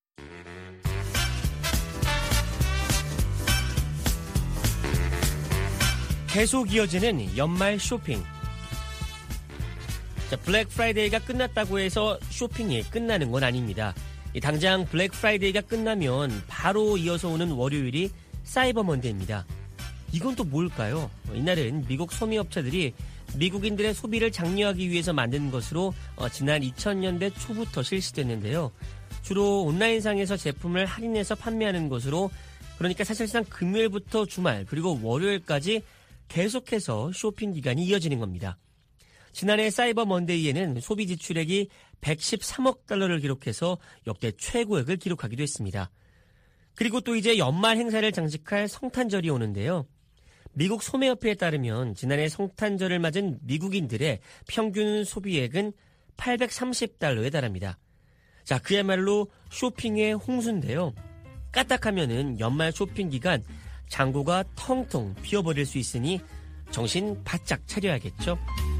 계속 이어지는 연말 쇼핑. 자, 블랙 프라이데이가 끝났다고 해서 쇼핑이 끝나는 건 아닙니다. 당장 블랙 프라이데이가 끝나면 바로 이어서 오는 월요일이 사이버 먼데이입니다. 이건 또 뭘까요? 이날은 미국 소미업체들이 미국인들의 소비를 장려하기 위해서 만든 것으로 지난 2000년대 초부터 실시됐는데요. 주로 온라인상에서 제품을 할인해서 판매하는 것으로, 그러니까 사실상 금요일부터 주말 그리고 월요일까지 계속해서 쇼핑 기간이 이어지는 겁니다. 지난해 사이버 먼데이에는 소비 지출액이 $113억 기록해서 역대 최고액을 기록하기도 했습니다. 그리고 또 이제 연말 행사를 장식할 성탄절이 오는데요. 미국 소매협회에 따르면 지난해 성탄절을 맞은 미국인들의 평균 소비액은 $830에 달합니다. 자, 그야말로 쇼핑의 홍수인데요. 까딱하면은 연말 쇼핑 기간 창고가 텅텅 비어버릴 수 있으니 정신 바짝 차려야겠죠.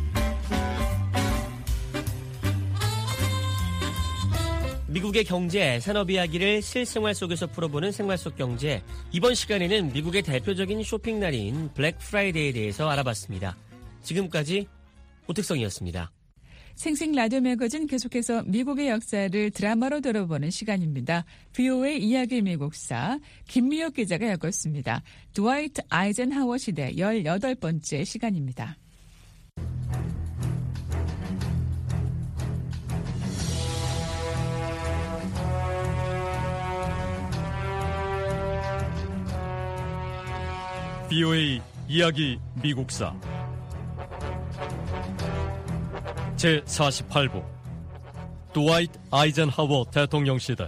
미국의 경제, 산업 이야기를 실생활 속에서 풀어보는 생활 속 경제. 이번 시간에는 미국의 대표적인 쇼핑 날인 블랙 프라이데이에 대해서 알아봤습니다. 지금까지 오택성이었습니다. 생생 라디오 매거진 계속해서 미국의 역사를 드라마로 들어보는 시간입니다. VOA 이야기 미국사 김미옥 기자가 읽었습니다. 드와이트 아이젠하워 시대 18번째 시간입니다. VOA 이야기 미국사 제48부 드와이트 아이젠하워 대통령 시대.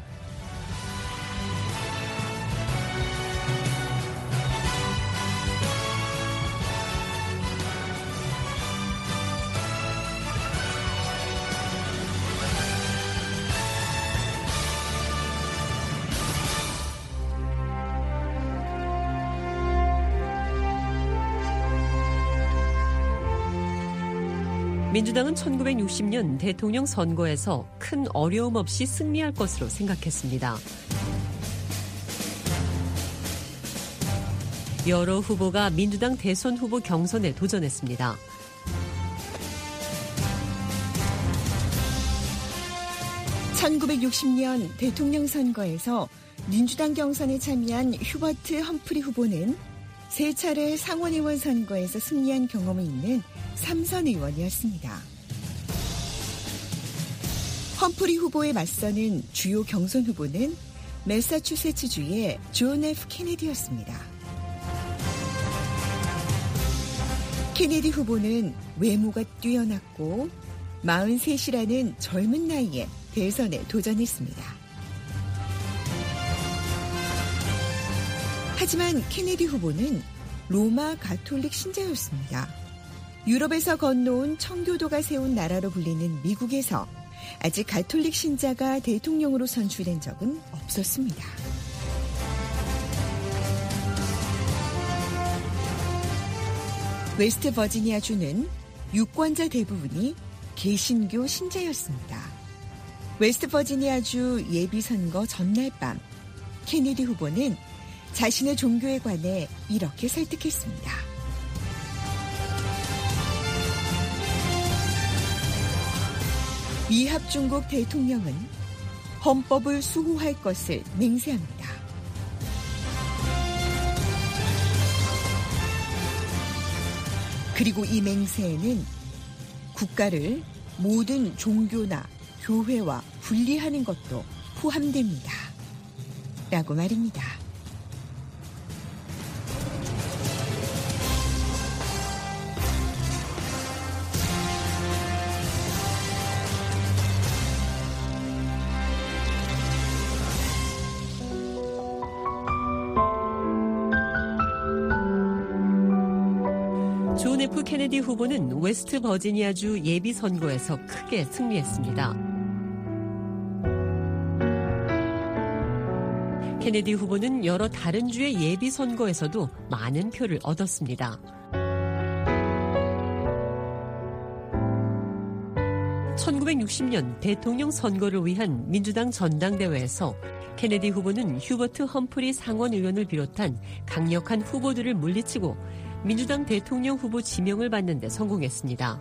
민주당은 1960년 대통령 선거에서 큰 어려움 없이 승리할 것으로 생각했습니다. 여러 후보가 민주당 대선 후보 경선에 도전했습니다. (1960년) 대통령 선거에서 민주당 경선에 참여한 휴버트 험프리 후보는 세 차례 상원의원 선거에서 승리한 경험이 있는 삼선 의원이었습니다. 험프리 후보에 맞서는 주요 경선 후보는 매사추세츠주의 존 F. 케네디였습니다. 케네디 후보는 외모가 뛰어났고 43이라는 젊은 나이에 대선에 도전했습니다. 하지만 케네디 후보는 로마 가톨릭 신자였습니다. 유럽에서 건너온 청교도가 세운 나라로 불리는 미국에서 아직 가톨릭 신자가 대통령으로 선출된 적은 없었습니다. 웨스트 버지니아주는 유권자 대부분이 개신교 신자였습니다. 웨스트 버지니아주 예비선거 전날 밤 케네디 후보는 자신의 종교에 관해 이렇게 설득했습니다. 미합중국 대통령은 헌법을 수호할 것을 맹세합니다. 그리고 이 맹세에는 국가를 모든 종교나 교회와 분리하는 것도 포함됩니다. 라고 말입니다. 존 F. 케네디 후보는 웨스트 버지니아주 예비선거에서 크게 승리했습니다. 케네디 후보는 여러 다른 주의 예비선거에서도 많은 표를 얻었습니다. 1960년 대통령 선거를 위한 민주당 전당대회에서 케네디 후보는 휴버트 험프리 상원의원을 비롯한 강력한 후보들을 물리치고 민주당 대통령 후보 지명을 받는 데 성공했습니다.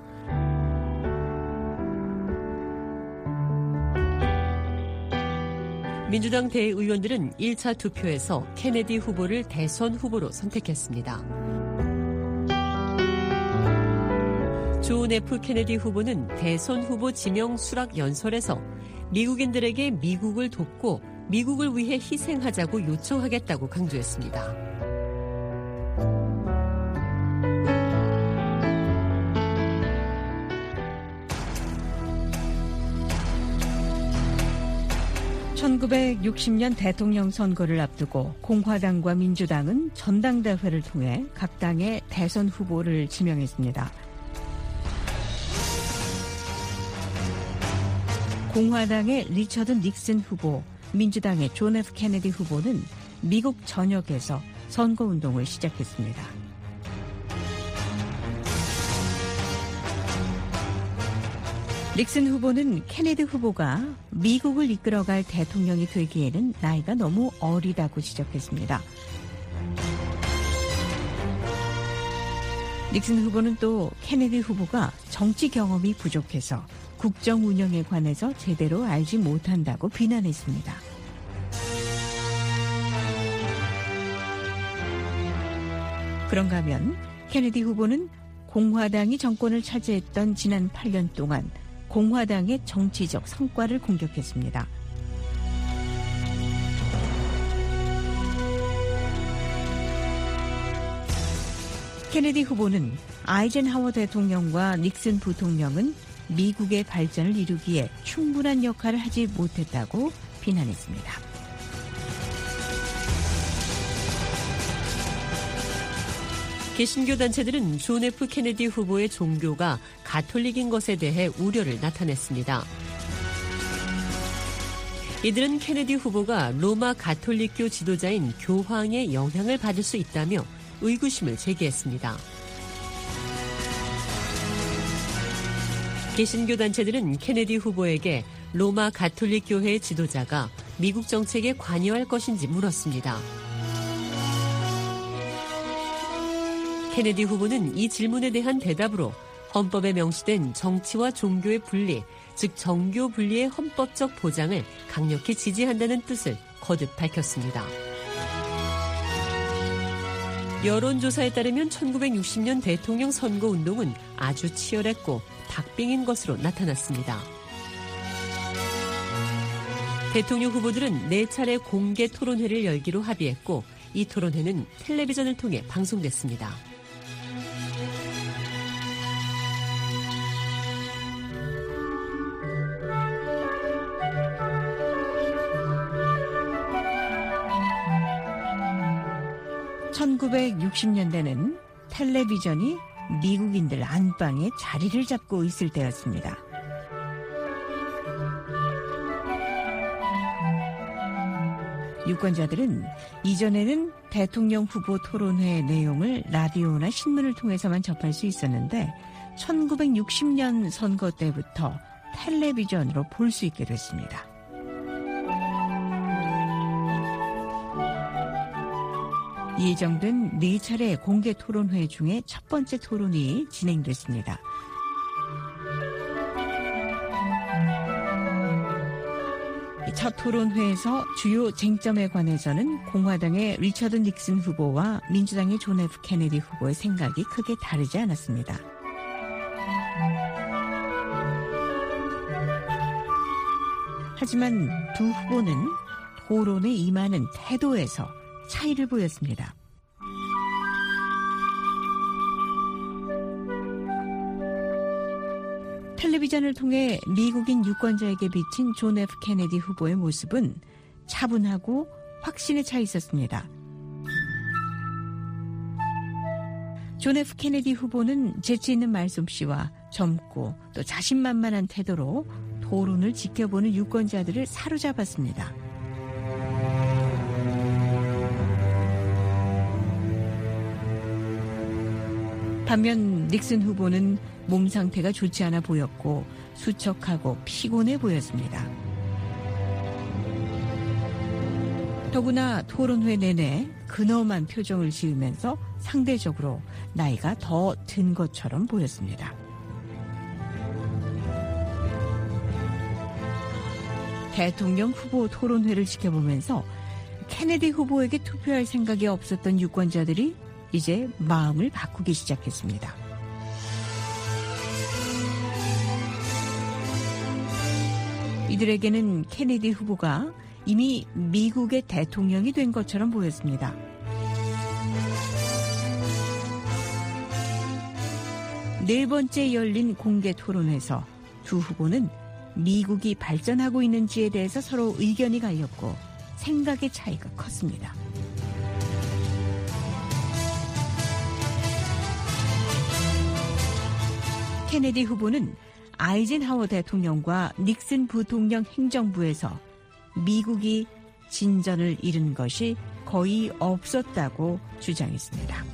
민주당 대의원들은 1차 투표에서 케네디 후보를 대선 후보로 선택했습니다. 존 F. 케네디 후보는 대선 후보 지명 수락 연설에서 미국인들에게 미국을 돕고 미국을 위해 희생하자고 요청하겠다고 강조했습니다. (1960년) 대통령 선거를 앞두고 공화당과 민주당은 전당대회를 통해 각 당의 대선 후보를 지명했습니다. 공화당의 리처드 닉슨 후보, 민주당의 존 F. 케네디 후보는 미국 전역에서 선거운동을 시작했습니다. 닉슨 후보는 케네디 후보가 미국을 이끌어갈 대통령이 되기에는 나이가 너무 어리다고 지적했습니다. 닉슨 후보는 또 케네디 후보가 정치 경험이 부족해서 국정 운영에 관해서 제대로 알지 못한다고 비난했습니다. 그런가 하면 케네디 후보는 공화당이 정권을 차지했던 지난 8년 동안 공화당의 정치적 성과를 공격했습니다. 케네디 후보는 아이젠하워 대통령과 닉슨 부통령은 미국의 발전을 이루기에 충분한 역할을 하지 못했다고 비난했습니다. 개신교 단체들은 존 F. 케네디 후보의 종교가 가톨릭인 것에 대해 우려를 나타냈습니다. 이들은 케네디 후보가 로마 가톨릭교 지도자인 교황의 영향을 받을 수 있다며 의구심을 제기했습니다. 개신교 단체들은 케네디 후보에게 로마 가톨릭 교회의 지도자가 미국 정책에 관여할 것인지 물었습니다. 케네디 후보는 이 질문에 대한 대답으로 헌법에 명시된 정치와 종교의 분리, 즉 정교 분리의 헌법적 보장을 강력히 지지한다는 뜻을 거듭 밝혔습니다. 여론조사에 따르면 1960년 대통령 선거운동은 아주 치열했고 박빙인 것으로 나타났습니다. 대통령 후보들은 4차례 공개 토론회를 열기로 합의했고 이 토론회는 텔레비전을 통해 방송됐습니다. (1960년대는) 텔레비전이 미국인들 안방에 자리를 잡고 있을 때였습니다. 유권자들은 이전에는 대통령 후보 토론회 내용을 라디오나 신문을 통해서만 접할 수 있었는데 1960년 선거 때부터 텔레비전으로 볼 수 있게 됐습니다. 예정된 4차례 공개 토론회 중에 첫 번째 토론이 진행됐습니다. 첫 토론회에서 주요 쟁점에 관해서는 공화당의 리처드 닉슨 후보와 민주당의 존 F 케네디 후보의 생각이 크게 다르지 않았습니다. 하지만 두 후보는 토론에 임하는 태도에서 차이를 보였습니다. 텔레비전을 통해 미국인 유권자에게 비친 존 F 케네디 후보의 모습은 차분하고 확신에 차 있었습니다. 존 F 케네디 후보는 재치 있는 말솜씨와 젊고 또 자신만만한 태도로 토론을 지켜보는 유권자들을 사로잡았습니다. 반면 닉슨 후보는 몸 상태가 좋지 않아 보였고 수척하고 피곤해 보였습니다. 더구나 토론회 내내 근엄한 표정을 지으면서 상대적으로 나이가 더 든 것처럼 보였습니다. 대통령 후보 토론회를 지켜보면서 케네디 후보에게 투표할 생각이 없었던 유권자들이 이제 마음을 바꾸기 시작했습니다. 이들에게는 케네디 후보가 이미 미국의 대통령이 된 것처럼 보였습니다. 네 번째 열린 공개 토론에서 두 후보는 미국이 발전하고 있는지에 대해서 서로 의견이 갈렸고 생각의 차이가 컸습니다. 케네디 후보는 아이젠하워 대통령과 닉슨 부통령 행정부에서 미국이 진전을 이룬 것이 거의 없었다고 주장했습니다.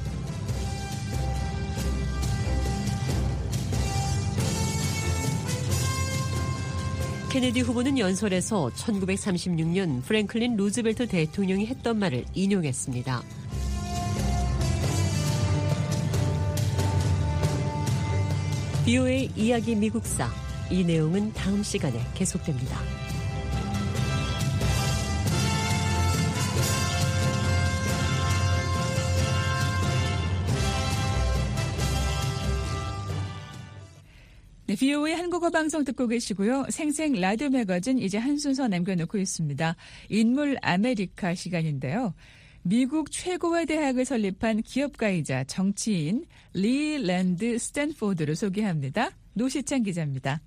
케네디 후보는 연설에서 1936년 프랭클린 루즈벨트 대통령이 했던 말을 인용했습니다. VOA 이야기 미국사, 이 내용은 다음 시간에 계속됩니다. 네, VOA 한국어 방송 듣고 계시고요. 생생 라디오 매거진 이제 한 순서 남겨놓고 있습니다. 인물 아메리카 시간인데요. 미국 최고의 대학을 설립한 기업가이자 정치인 리 랜드 스탠포드를 소개합니다. 노시찬 기자입니다.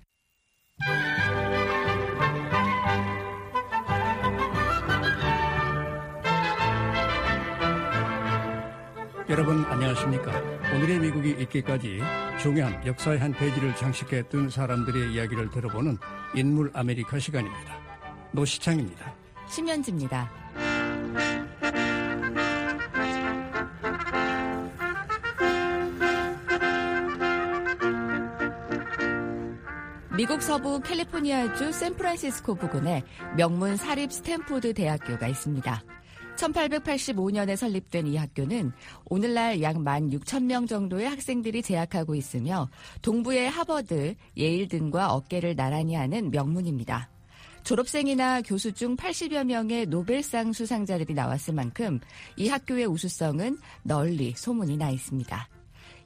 여러분 안녕하십니까? 오늘의 미국이 있기까지 중요한 역사의 한 페이지를 장식해둔 사람들의 이야기를 들어보는 인물 아메리카 시간입니다. 노시창입니다. 심연지입니다. 미국 서부 캘리포니아주 샌프란시스코 부근에 명문 사립 스탠포드 대학교가 있습니다. 1885년에 설립된 이 학교는 오늘날 약 16,000명 정도의 학생들이 재학하고 있으며 동부의 하버드, 예일 등과 어깨를 나란히 하는 명문입니다. 졸업생이나 교수 중 80여 명의 노벨상 수상자들이 나왔을 만큼 이 학교의 우수성은 널리 소문이 나 있습니다.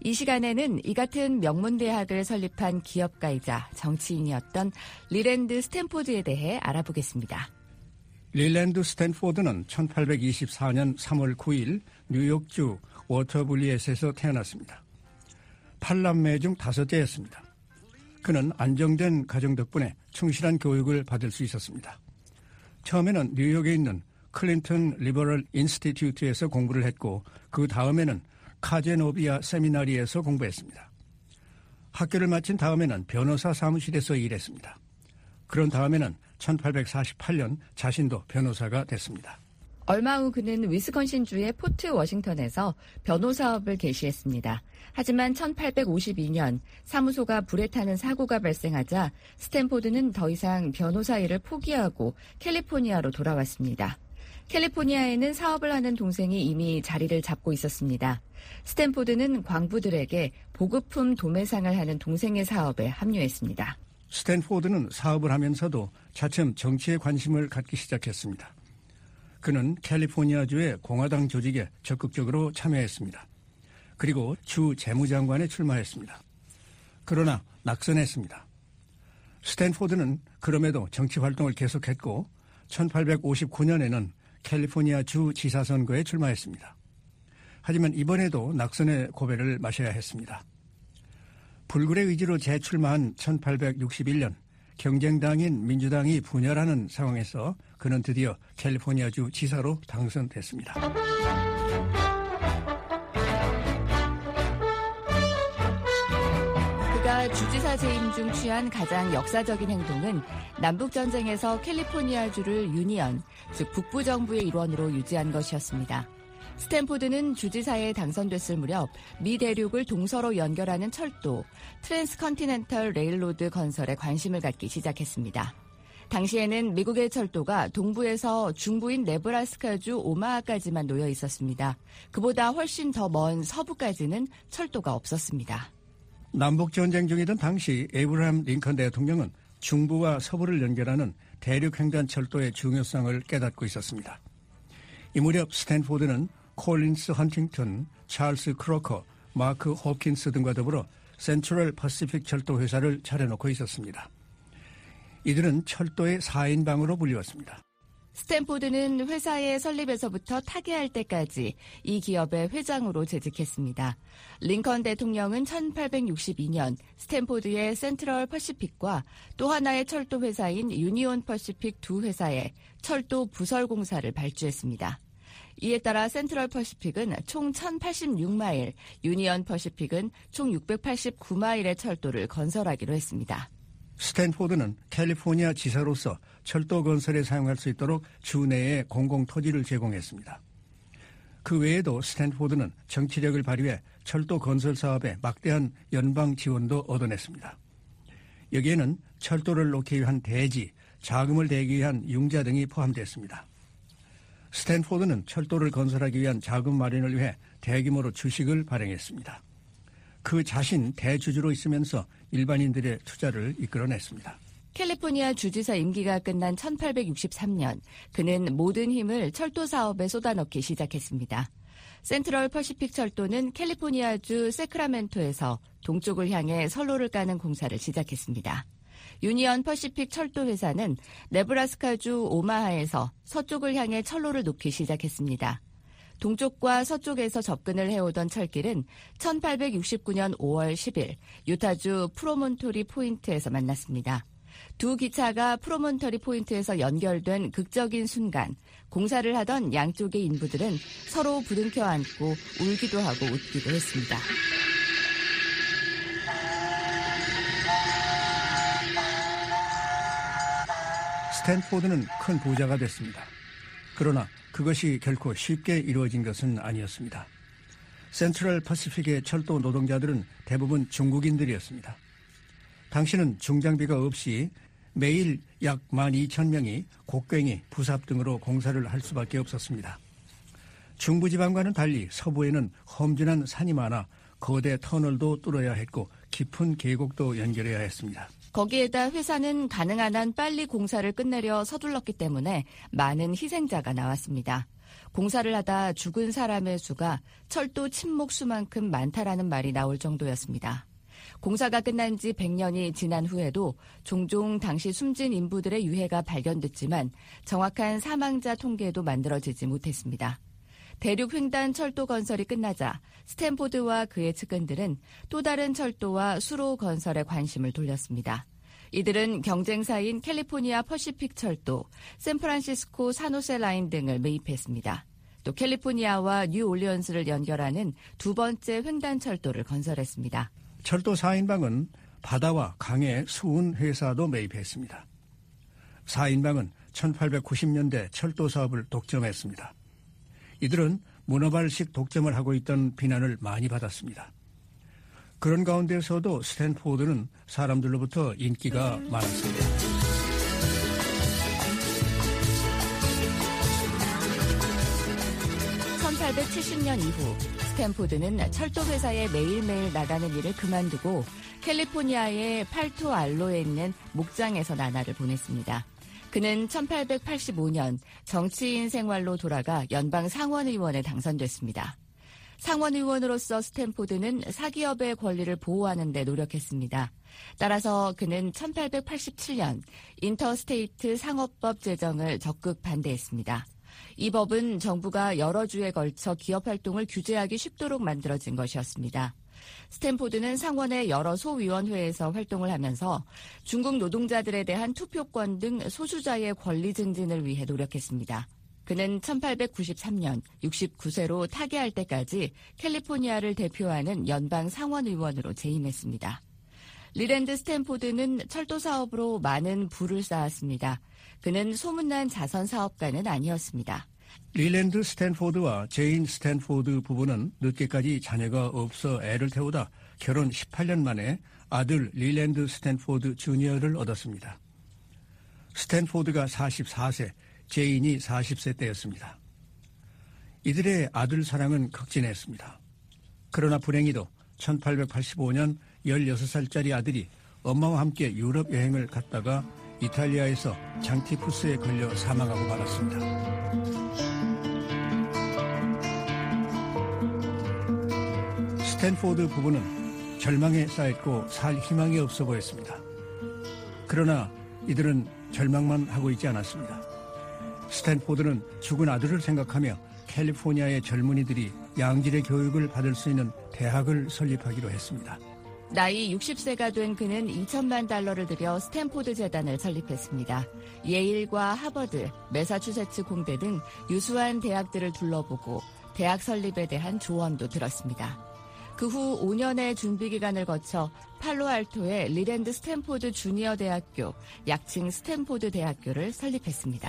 이 시간에는 이 같은 명문대학을 설립한 기업가이자 정치인이었던 리랜드 스탠포드에 대해 알아보겠습니다. 리랜드 스탠포드는 1824년 3월 9일 뉴욕주 워터블리엣에서 태어났습니다. 8남매 중 5째였습니다. 그는 안정된 가정 덕분에 충실한 교육을 받을 수 있었습니다. 처음에는 뉴욕에 있는 클린턴 리버럴 인스티튜트에서 공부를 했고 그 다음에는 카제노비아 세미나리에서 공부했습니다. 학교를 마친 다음에는 변호사 사무실에서 일했습니다. 그런 다음에는 1848년 자신도 변호사가 됐습니다. 얼마 후 그는 위스콘신주의 포트 워싱턴에서 변호사업을 개시했습니다. 하지만 1852년 사무소가 불에 타는 사고가 발생하자 스탠포드는 더 이상 변호사 일을 포기하고 캘리포니아로 돌아왔습니다. 캘리포니아에는 사업을 하는 동생이 이미 자리를 잡고 있었습니다. 스탠포드는 광부들에게 보급품 도매상을 하는 동생의 사업에 합류했습니다. 스탠포드는 사업을 하면서도 차츰 정치에 관심을 갖기 시작했습니다. 그는 캘리포니아주의 공화당 조직에 적극적으로 참여했습니다. 그리고 주 재무장관에 출마했습니다. 그러나 낙선했습니다. 스탠포드는 그럼에도 정치 활동을 계속했고 1859년에는 캘리포니아 주 지사 선거에 출마했습니다. 하지만 이번에도 낙선의 고배를 마셔야 했습니다. 불굴의 의지로 재출마한 1861년 경쟁당인 민주당이 분열하는 상황에서 그는 드디어 캘리포니아주 지사로 당선됐습니다. 그가 주지사 재임 중 취한 가장 역사적인 행동은 남북전쟁에서 캘리포니아주를 유니언, 즉 북부 정부의 일원으로 유지한 것이었습니다. 스탠포드는 주지사에 당선됐을 무렵 미 대륙을 동서로 연결하는 철도, 트랜스컨티넨털 레일로드 건설에 관심을 갖기 시작했습니다. 당시에는 미국의 철도가 동부에서 중부인 네브라스카주 오마하까지만 놓여 있었습니다. 그보다 훨씬 더 먼 서부까지는 철도가 없었습니다. 남북전쟁 중이던 당시 에이브러함 링컨 대통령은 중부와 서부를 연결하는 대륙횡단 철도의 중요성을 깨닫고 있었습니다. 이 무렵 스탠포드는 콜린스 헌팅턴, 찰스 크로커, 마크 호킨스 등과 더불어 센트럴 퍼시픽 철도 회사를 차려놓고 있었습니다. 이들은 철도의 4인방으로 불리웠습니다. 스탠포드는 회사의 설립에서부터 타계할 때까지 이 기업의 회장으로 재직했습니다. 링컨 대통령은 1862년 스탠포드의 센트럴 퍼시픽과 또 하나의 철도 회사인 유니온 퍼시픽 두 회사에 철도 부설 공사를 발주했습니다. 이에 따라 센트럴 퍼시픽은 총 1086마일, 유니온 퍼시픽은 총 689마일의 철도를 건설하기로 했습니다. 스탠포드는 캘리포니아 지사로서 철도 건설에 사용할 수 있도록 주 내에 공공토지를 제공했습니다. 그 외에도 스탠포드는 정치력을 발휘해 철도 건설 사업에 막대한 연방 지원도 얻어냈습니다. 여기에는 철도를 놓기 위한 대지, 자금을 대기 위한 융자 등이 포함됐습니다. 스탠포드는 철도를 건설하기 위한 자금 마련을 위해 대규모로 주식을 발행했습니다. 그 자신 대주주로 있으면서 일반인들의 투자를 이끌어냈습니다. 캘리포니아 주지사 임기가 끝난 1863년 그는 모든 힘을 철도 사업에 쏟아넣기 시작했습니다. 센트럴 퍼시픽 철도는 캘리포니아주 세크라멘토에서 동쪽을 향해 선로를 까는 공사를 시작했습니다. 유니온 퍼시픽 철도 회사는 네브라스카주 오마하에서 서쪽을 향해 철로를 놓기 시작했습니다. 동쪽과 서쪽에서 접근을 해오던 철길은 1869년 5월 10일 유타주 프로몬토리 포인트에서 만났습니다. 두 기차가 프로몬토리 포인트에서 연결된 극적인 순간 공사를 하던 양쪽의 인부들은 서로 부둥켜 안고 울기도 하고 웃기도 했습니다. 스탠포드는 큰 부자가 됐습니다. 그러나 그것이 결코 쉽게 이루어진 것은 아니었습니다. 센트럴 퍼시픽의 철도 노동자들은 대부분 중국인들이었습니다. 당시는 중장비가 없이 매일 약 12,000명이 곡괭이, 부삽 등으로 공사를 할 수밖에 없었습니다. 중부지방과는 달리 서부에는 험준한 산이 많아 거대 터널도 뚫어야 했고 깊은 계곡도 연결해야 했습니다. 거기에다 회사는 가능한 한 빨리 공사를 끝내려 서둘렀기 때문에 많은 희생자가 나왔습니다. 공사를 하다 죽은 사람의 수가 철도 침묵 수만큼 많다라는 말이 나올 정도였습니다. 공사가 끝난 지 100년이 지난 후에도 종종 당시 숨진 인부들의 유해가 발견됐지만 정확한 사망자 통계도 만들어지지 못했습니다. 대륙 횡단 철도 건설이 끝나자 스탠포드와 그의 측근들은 또 다른 철도와 수로 건설에 관심을 돌렸습니다. 이들은 경쟁사인 캘리포니아 퍼시픽 철도, 샌프란시스코 산호세 라인 등을 매입했습니다. 또 캘리포니아와 뉴올리언스를 연결하는 두 번째 횡단 철도를 건설했습니다. 철도 4인방은 바다와 강의 수운 회사도 매입했습니다. 4인방은 1890년대 철도 사업을 독점했습니다. 이들은 문어발식 독점을 하고 있던 비난을 많이 받았습니다. 그런 가운데서도 스탠포드는 사람들로부터 인기가 많았습니다. (1870년) 이후 스탠포드는 철도 회사에 매일매일 나가는 일을 그만두고 캘리포니아의 팔토 알로에 있는 목장에서 나날을 보냈습니다. 그는 1885년 정치인 생활로 돌아가 연방 상원의원에 당선됐습니다. 상원의원으로서 스탠포드는 사기업의 권리를 보호하는 데 노력했습니다. 따라서 그는 1887년 인터스테이트 상업법 제정을 적극 반대했습니다. 이 법은 정부가 여러 주에 걸쳐 기업 활동을 규제하기 쉽도록 만들어진 것이었습니다. 스탠포드는 상원의 여러 소위원회에서 활동을 하면서 중국 노동자들에 대한 투표권 등 소수자의 권리 증진을 위해 노력했습니다. 그는 1893년 69세로 타계할 때까지 캘리포니아를 대표하는 연방 상원의원으로 재임했습니다. 리랜드 스탠포드는 철도 사업으로 많은 부를 쌓았습니다. 그는 소문난 자선 사업가는 아니었습니다. 리랜드 스탠포드와 제인 스탠포드 부부는 늦게까지 자녀가 없어 애를 태우다 결혼 18년 만에 아들 리랜드 스탠포드 주니어를 얻었습니다. 스탠포드가 44세, 제인이 40세 때였습니다. 이들의 아들 사랑은 극진했습니다. 그러나 불행히도 1885년 16살짜리 아들이 엄마와 함께 유럽 여행을 갔다가 이탈리아에서 장티푸스에 걸려 사망하고 말았습니다. 스탠포드 부부는 절망에 쌓였고 살 희망이 없어 보였습니다. 그러나 이들은 절망만 하고 있지 않았습니다. 스탠포드는 죽은 아들을 생각하며 캘리포니아의 젊은이들이 양질의 교육을 받을 수 있는 대학을 설립하기로 했습니다. 나이 60세가 된 그는 $2,000만 들여 스탠포드 재단을 설립했습니다. 예일과 하버드, 매사추세츠 공대 등 유수한 대학들을 둘러보고 대학 설립에 대한 조언도 들었습니다. 그 후 5년의 준비 기간을 거쳐 팔로알토의 리랜드 스탠포드 주니어 대학교, 약칭 스탠포드 대학교를 설립했습니다.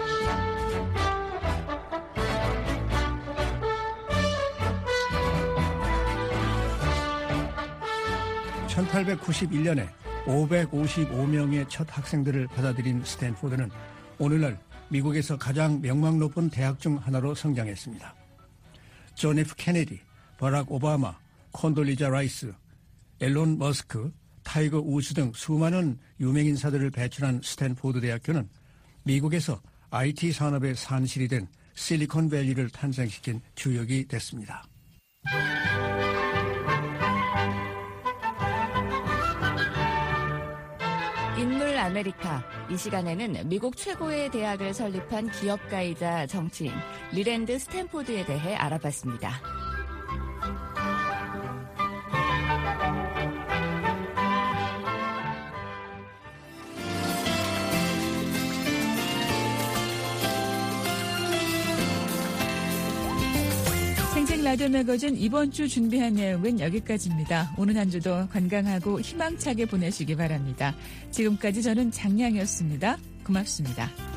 1891년에 555명의 첫 학생들을 받아들인 스탠포드는 오늘날 미국에서 가장 명망 높은 대학 중 하나로 성장했습니다. 존 F. 케네디, 버락 오바마, 콘돌리자 라이스, 앨런 머스크, 타이거 우즈 등 수많은 유명 인사들을 배출한 스탠포드 대학교는 미국에서 IT 산업의 산실이 된 실리콘밸리를 탄생시킨 주역이 됐습니다. 인물 아메리카. 이 시간에는 미국 최고의 대학을 설립한 기업가이자 정치인 리랜드 스탠포드에 대해 알아봤습니다. 생생 라디오 매거진 이번 주 준비한 내용은 여기까지입니다. 오늘 한 주도 건강하고 희망차게 보내시기 바랍니다. 지금까지 저는 장량이었습니다. 고맙습니다.